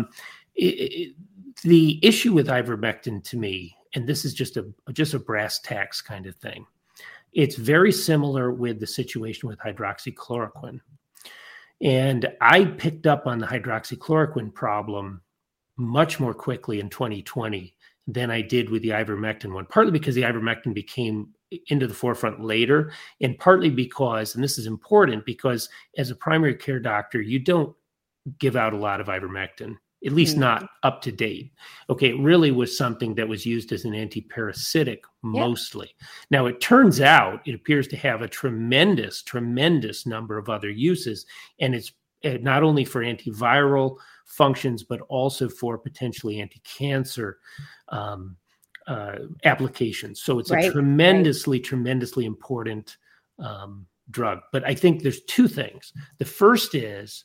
the issue with ivermectin to me, and this is just a brass tacks kind of thing, it's very similar with the situation with hydroxychloroquine. And I picked up on the hydroxychloroquine problem much more quickly in 2020 than I did with the ivermectin one, partly because the ivermectin became into the forefront later, and partly because, and this is important, because as a primary care doctor, you don't give out a lot of ivermectin, at least not up to date. Okay, it really was something that was used as an antiparasitic mostly. Now, it turns out it appears to have a tremendous, tremendous number of other uses, and it's not only for antiviral functions, but also for potentially anti-cancer applications. So it's a tremendously, tremendously important drug. But I think there's two things. The first is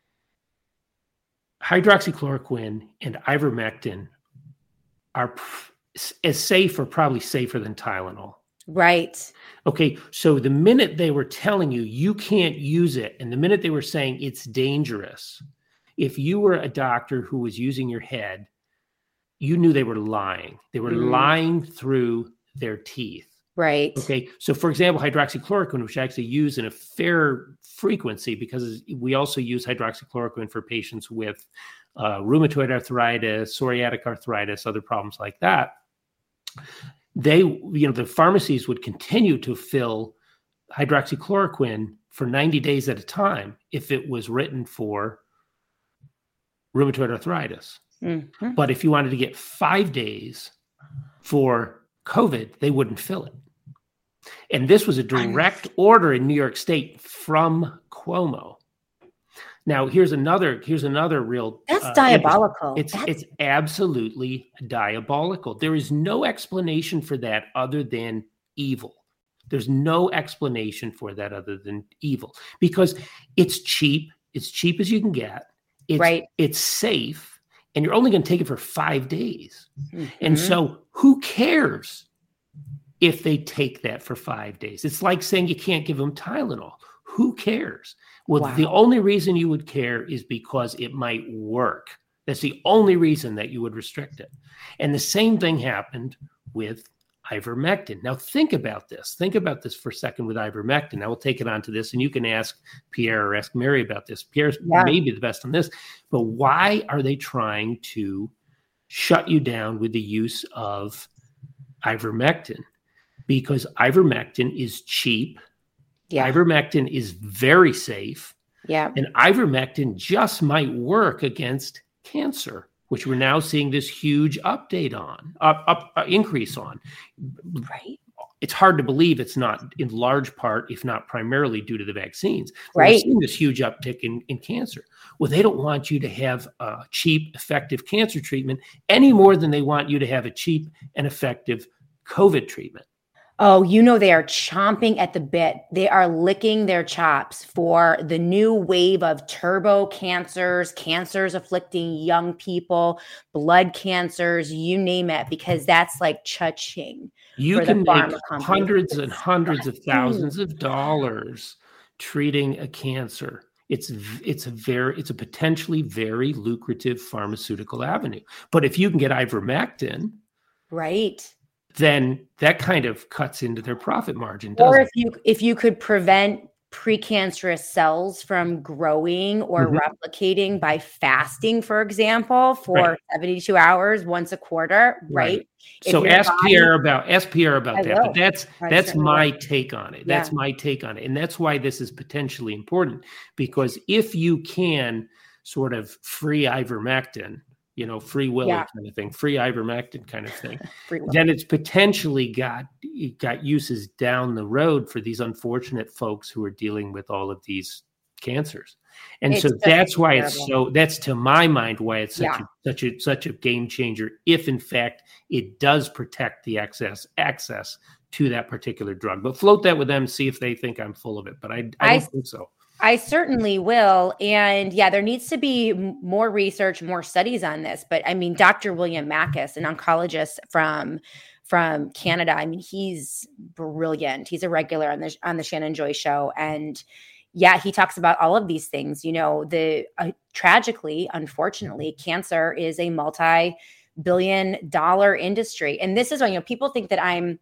hydroxychloroquine and ivermectin are as safe or probably safer than Tylenol. Right. Okay, so the minute they were telling you you can't use it, and the minute they were saying it's dangerous, if you were a doctor who was using your head, you knew they were lying. They were lying through their teeth. Right. Okay, so for example, hydroxychloroquine, which I actually use in a fair frequency because we also use hydroxychloroquine for patients with rheumatoid arthritis, psoriatic arthritis, other problems like that. The pharmacies would continue to fill hydroxychloroquine for 90 days at a time if it was written for rheumatoid arthritis. Mm-hmm. But if you wanted to get 5 days for COVID, they wouldn't fill it. And this was a direct order in New York State from Cuomo. Now, here's another real. That's diabolical. It's absolutely diabolical. There is no explanation for that other than evil. There's no explanation for that other than evil because it's cheap. It's cheap as you can get. It's safe, and you're only going to take it for 5 days. Mm-hmm. And so, who cares if they take that for 5 days? It's like saying you can't give them Tylenol. Who cares? Well, the only reason you would care is because it might work. That's the only reason that you would restrict it. And the same thing happened with ivermectin. Now think about this. Think about this for a second with ivermectin. I will take it on to this, and you can ask Pierre or ask Mary about this. Pierre's maybe the best on this, but why are they trying to shut you down with the use of ivermectin? Because ivermectin is cheap. Yeah. Ivermectin is very safe. Yeah. And ivermectin just might work against cancer, which we're now seeing this huge increase on. Right. It's hard to believe it's not in large part, if not primarily, due to the vaccines. Right. We're seeing this huge uptick in cancer. Well, they don't want you to have a cheap, effective cancer treatment any more than they want you to have a cheap and effective COVID treatment. Oh, they are chomping at the bit. They are licking their chops for the new wave of turbo cancers afflicting young people, blood cancers, you name it, because that's like cha-ching. You can make hundreds and hundreds of thousands of dollars treating a cancer. It's a potentially very lucrative pharmaceutical avenue. But if you can get ivermectin, right, then that kind of cuts into their profit margin. Or if you could prevent precancerous cells from growing or replicating by fasting, for example, for 72 hours once a quarter, right? So ask Pierre about that. But that's my take on it. That's my take on it. And that's why this is potentially important, because if you can sort of free ivermectin, free will kind of thing, free ivermectin kind of thing, then it's potentially got uses down the road for these unfortunate folks who are dealing with all of these cancers. And so that's why that's to my mind why it's such a game changer, if in fact it does protect the access to that particular drug. But float that with them, see if they think I'm full of it. But I don't think so. I certainly will. And there needs to be more research, more studies on this. But I mean, Dr. William Makis, an oncologist from Canada, I mean, he's brilliant. He's a regular on the Shannon Joy Show. And he talks about all of these things. Tragically, unfortunately, cancer is a multi-billion-dollar industry. And this is why, people think that I'm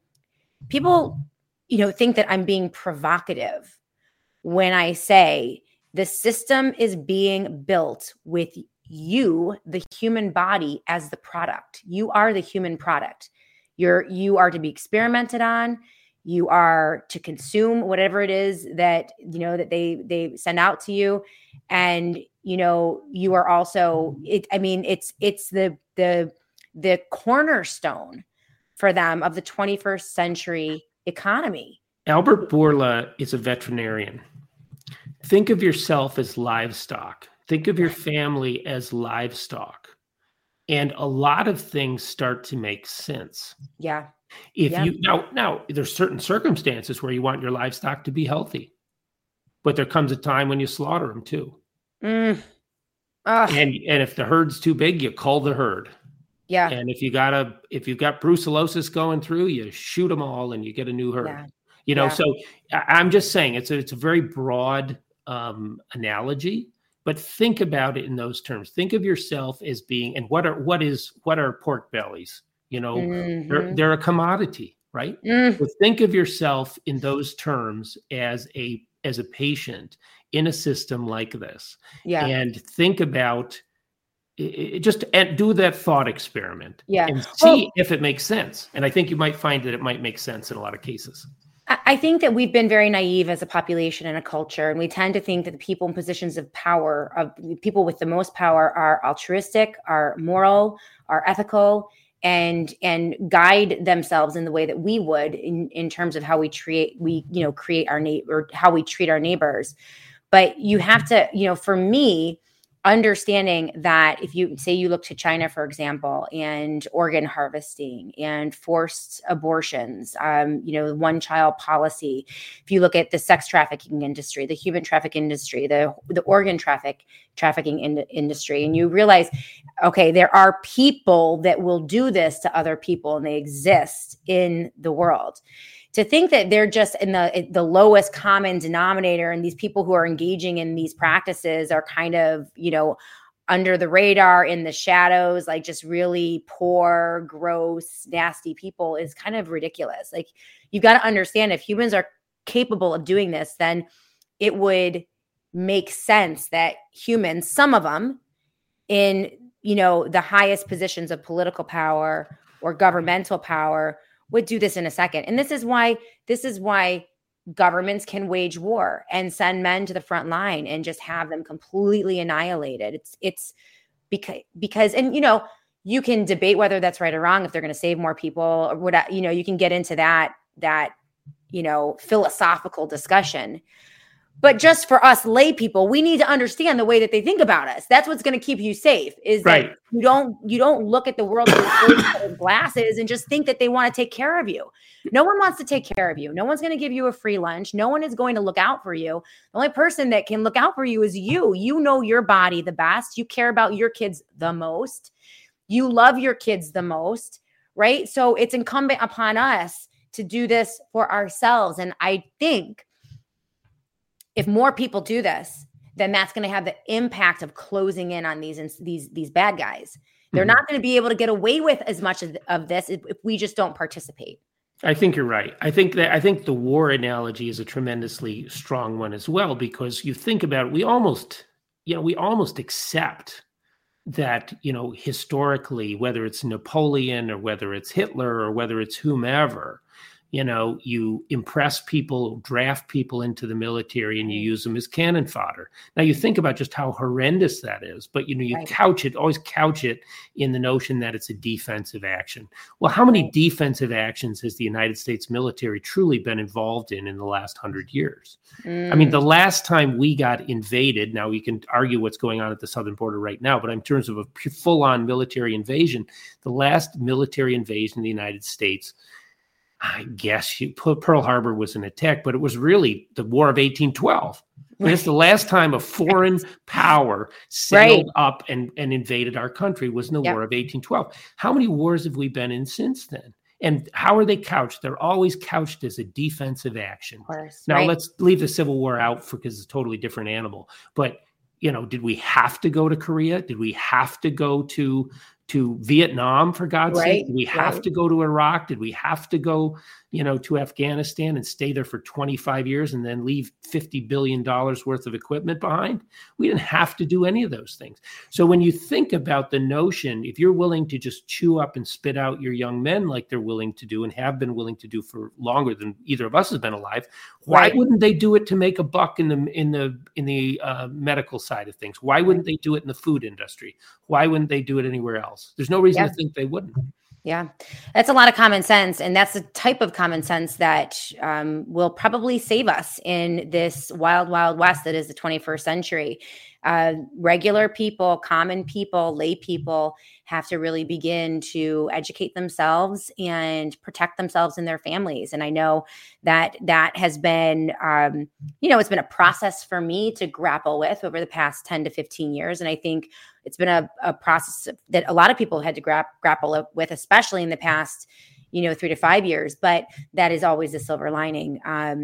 being provocative when I say the system is being built with you, the human body, as the product. You are the human product. You are to be experimented on. You are to consume whatever it is that that they send out to you, and you are also it's the cornerstone for them of the 21st century economy. Albert Bourla is a veterinarian. Think of yourself as livestock. Think of your family as livestock. And a lot of things start to make sense. Yeah. Now there's certain circumstances where you want your livestock to be healthy, but there comes a time when you slaughter them too. And if the herd's too big, you cull the herd. Yeah. And if you've got brucellosis going through, you shoot them all and you get a new herd. So I'm just saying it's a very broad analogy, but think about it in those terms. Think of yourself as being, and what are pork bellies? They're a commodity, right? So think of yourself in those terms as a patient in a system like this, and think about it, and do that thought experiment, and see if it makes sense. And I think you might find that it might make sense in a lot of cases. I think that we've been very naive as a population and a culture, and we tend to think that the people in positions of power, of people with the most power, are altruistic, are moral, are ethical, and guide themselves in the way that we would in terms of how we create our neighbor, how we treat our neighbors. But you have to, for me, understanding that if you say you look to China, for example, and organ harvesting and forced abortions, one child policy, if you look at the sex trafficking industry, the human trafficking industry, the organ trafficking industry, and you realize, okay, there are people that will do this to other people and they exist in the world. To think that they're just in the lowest common denominator, and these people who are engaging in these practices are kind of, under the radar, in the shadows, like just really poor, gross, nasty people is kind of ridiculous. Like, you've got to understand, if humans are capable of doing this, then it would make sense that humans, some of them in, the highest positions of political power or governmental power, would do this in a second. And this is why governments can wage war and send men to the front line and just have them completely annihilated. It's because, and you can debate whether that's right or wrong, if they're going to save more people or what, you can get into that philosophical discussion. But just for us lay people, we need to understand the way that they think about us. That's what's going to keep you safe, is right. that you don't look at the world with glasses and just think that they want to take care of you. No one wants to take care of you. No one's going to give you a free lunch. No one is going to look out for you. The only person that can look out for you is you. You know your body the best. You care about your kids the most. You love your kids the most, right? So it's incumbent upon us to do this for ourselves. And I think if more people do this, then that's going to have the impact of closing in on these bad guys. They're not going to be able to get away with as much of this if we just don't participate. I think you're right. I think the war analogy is a tremendously strong one as well, because you think about it, we almost accept that, historically, whether it's Napoleon or whether it's Hitler or whether it's whomever, you impress people, draft people into the military, and you use them as cannon fodder. Now, you think about just how horrendous that is, but, you right. always couch it in the notion that it's a defensive action. Well, how many defensive actions has the United States military truly been involved in the last 100 years? I mean, the last time we got invaded, now we can argue what's going on at the southern border right now, but in terms of a full-on military invasion, the last military invasion in the United States, I guess Pearl Harbor was an attack, but it was really the War of 1812. Right. It's the last time a foreign power sailed up and invaded our country was in the War of 1812. How many wars have we been in since then? And how are they couched? They're always couched as a defensive action. Of course, now, let's leave the Civil War out because it's a totally different animal. But, did we have to go to Korea? Did we have to go to Vietnam, for God's sake? Did we have to go to Iraq? Did we have to go, to Afghanistan and stay there for 25 years and then leave $50 billion worth of equipment behind? We didn't have to do any of those things. So when you think about the notion, if you're willing to just chew up and spit out your young men like they're willing to do and have been willing to do for longer than either of us has been alive, why wouldn't they do it to make a buck in the medical side of things? Why wouldn't they do it in the food industry? Why wouldn't they do it anywhere else? There's no reason to think they wouldn't. Yeah, that's a lot of common sense. And that's the type of common sense that will probably save us in this wild, wild west that is the 21st century. Regular people, common people, lay people have to really begin to educate themselves and protect themselves and their families. And I know that has been, it's been a process for me to grapple with over the past 10 to 15 years. And I think it's been a process that a lot of people had to grapple with, especially in the past, 3 to 5 years. But that is always a silver lining.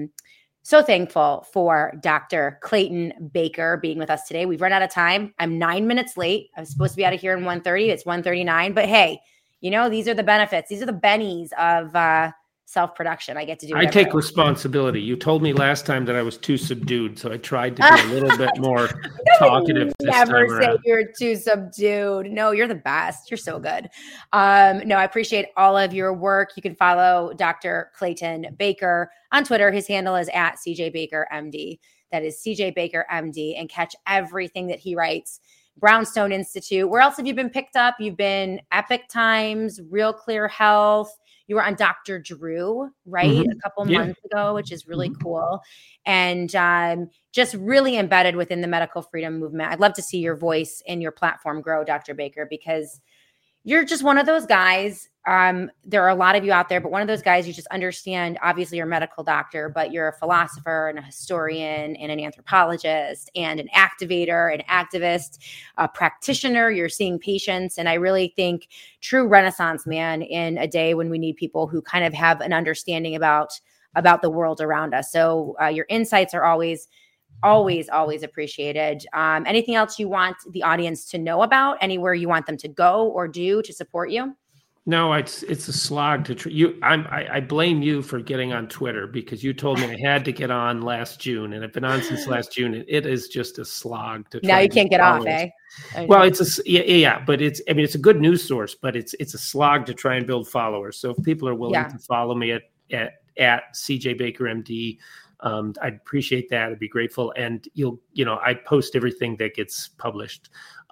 So thankful for Dr. Clayton Baker being with us today. We've run out of time. I'm 9 minutes late. I was supposed to be out of here in 1:30. It's 1:39. But hey, these are the benefits. These are the bennies of self-production. I get to do. I take responsibility. You told me last time that I was too subdued, so I tried to be a little bit more talkative this time around. Never say you're too subdued. No, you're the best. You're so good. No, I appreciate all of your work. You can follow Dr. Clayton Baker on Twitter. His handle is @CJBakerMD. That is CJ Baker MD, and catch everything that he writes. Brownstone Institute. Where else have you been picked up? You've been Epic Times, Real Clear Health. You were on Dr. Drew, right? A couple months ago, which is really cool. And just really embedded within the medical freedom movement. I'd love to see your voice and your platform grow, Dr. Baker, because you're just one of those guys. There are a lot of you out there, but one of those guys, you just understand, obviously you're a medical doctor, but you're a philosopher and a historian and an anthropologist and an activator, an activist, a practitioner. You're seeing patients. And I really think true Renaissance man in a day when we need people who kind of have an understanding about the world around us. So your insights are always Always, always appreciated. Anything else you want the audience to know about? Anywhere you want them to go or do to support you? No, it's a slog to you. I blame you for getting on Twitter, because you told me I had to get on last June, and I've been on since last June. And it is just a slog to. Now you can't get off, eh? Well, but it's a good news source, but it's a slog to try and build followers. So if people are willing to follow me at CJ Baker MD, I'd appreciate that. I'd be grateful. And I post everything that gets published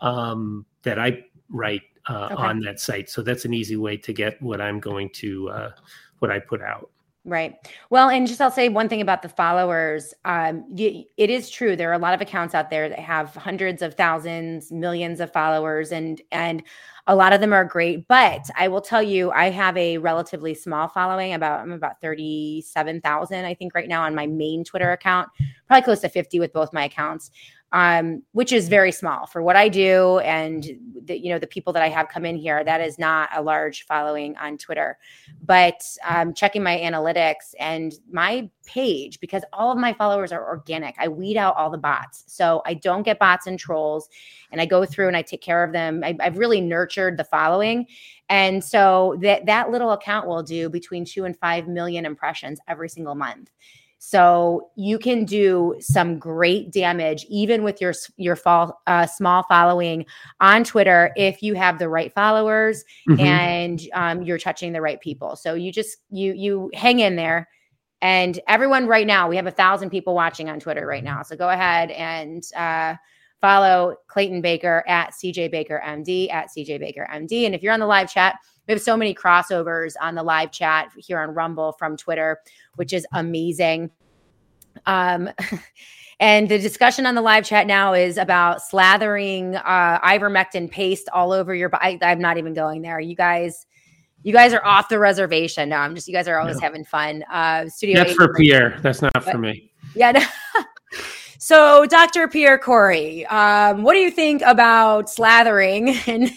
that I write on that site. So that's an easy way to get what I'm going to, what I put out. Right. Well, and just I'll say one thing about the followers. It is true. There are a lot of accounts out there that have hundreds of thousands, millions of followers, and a lot of them are great. But I will tell you, I have a relatively small following. I'm about 37,000, I think, right now on my main Twitter account. Probably close to 50 with both my accounts. Which is very small for what I do. And the people that I have come in here, that is not a large following on Twitter, but checking my analytics and my page, because all of my followers are organic. I weed out all the bots. So I don't get bots and trolls, and I go through and I take care of them. I've really nurtured the following. And so that little account will do between 2 and 5 million impressions every single month. So you can do some great damage even with your small following on Twitter if you have the right followers and you're touching the right people. So you hang in there. And everyone right now, we have 1,000 people watching on Twitter right now. So go ahead and follow Clayton Baker at CJ Baker MD, at CJ Baker MD. And if you're on the live chat, we have so many crossovers on the live chat here on Rumble from Twitter, which is amazing. And the discussion on the live chat now is about slathering ivermectin paste all over your body. I'm not even going there. You guys are off the reservation. No, you guys are always having fun. Studio. That's for Pierre. That's not for me. Yeah. No. So, Dr. Pierre Kory, what do you think about slathering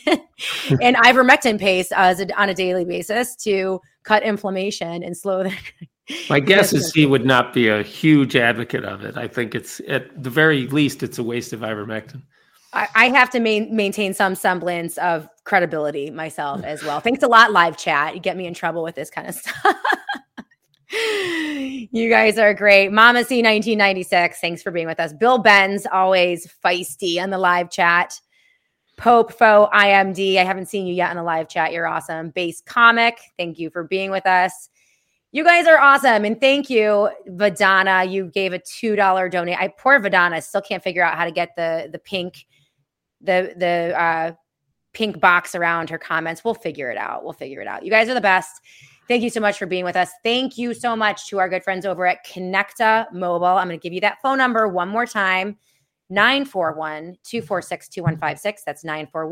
and ivermectin paste on a daily basis to cut inflammation and slow the... My guess is he would not be a huge advocate of it. I think it's, at the very least, it's a waste of ivermectin. I have to maintain some semblance of credibility myself as well. Thanks a lot, live chat. You get me in trouble with this kind of stuff. You guys are great. Mama C 1996, thanks for being with us. Bill Benz, always feisty on the live chat. Pope Fo IMD, I haven't seen you yet on the live chat. You're awesome. Base Comic, thank you for being with us. You guys are awesome. And thank you, Vidana. You gave a $2 donate. Poor Vidana still can't figure out how to get the pink pink box around her comments. We'll figure it out. You guys are the best. Thank you so much for being with us. Thank you so much to our good friends over at Connecta Mobile. I'm going to give you that phone number one more time. 941-246-2156. That's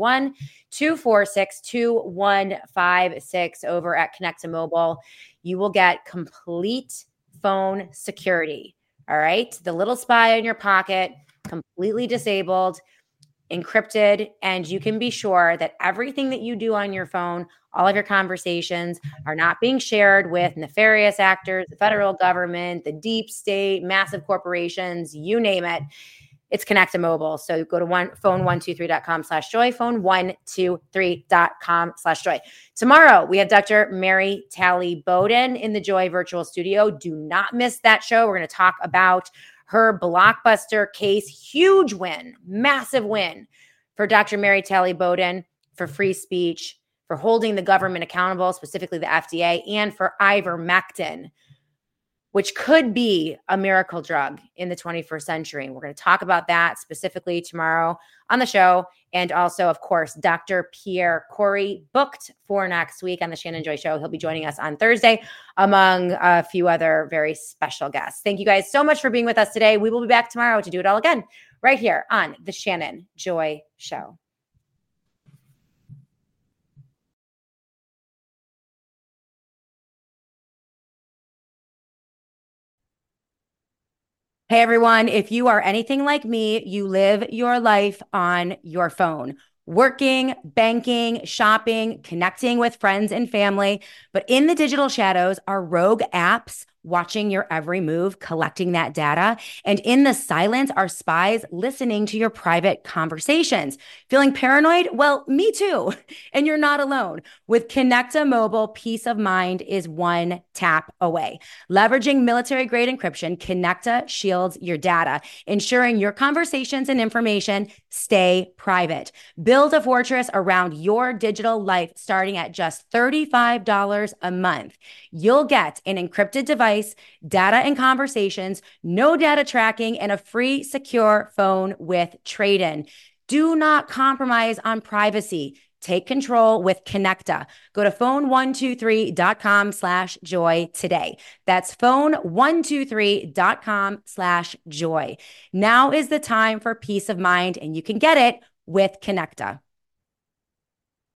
941-246-2156 over at Connecta Mobile. You will get complete phone security. All right. The little spy in your pocket, completely disabled, encrypted, and you can be sure that everything that you do on your phone, all of your conversations are not being shared with nefarious actors, the federal government, the deep state, massive corporations, you name it. It's Connecta Mobile. So go to phone123.com/joy, phone123.com/joy. Tomorrow, we have Dr. Mary Talley Bowden in the Joy Virtual Studio. Do not miss that show. We're going to talk about her blockbuster case. Huge win, massive win for Dr. Mary Talley Bowden for free speech, for holding the government accountable, specifically the FDA, and for ivermectin, which could be a miracle drug in the 21st century. We're going to talk about that specifically tomorrow on the show. And also, of course, Dr. Pierre Kory, booked for next week on the Shannon Joy Show. He'll be joining us on Thursday, among a few other very special guests. Thank you guys so much for being with us today. We will be back tomorrow to do it all again, right here on the Shannon Joy Show. Hey, everyone. If you are anything like me, you live your life on your phone, working, banking, shopping, connecting with friends and family. But in the digital shadows are rogue apps, watching your every move, collecting that data. And in the silence are spies listening to your private conversations. Feeling paranoid? Well, me too. And you're not alone. With Connecta Mobile, peace of mind is one tap away. Leveraging military-grade encryption, Connecta shields your data, ensuring your conversations and information stay private. Build a fortress around your digital life starting at just $35 a month. You'll get an encrypted device, data and conversations, no data tracking, and a free secure phone with trade-in. Do not compromise on privacy. Take control with Connecta. Go to phone123.com/joy today. That's phone123.com/joy. Now is the time for peace of mind, and you can get it with Connecta.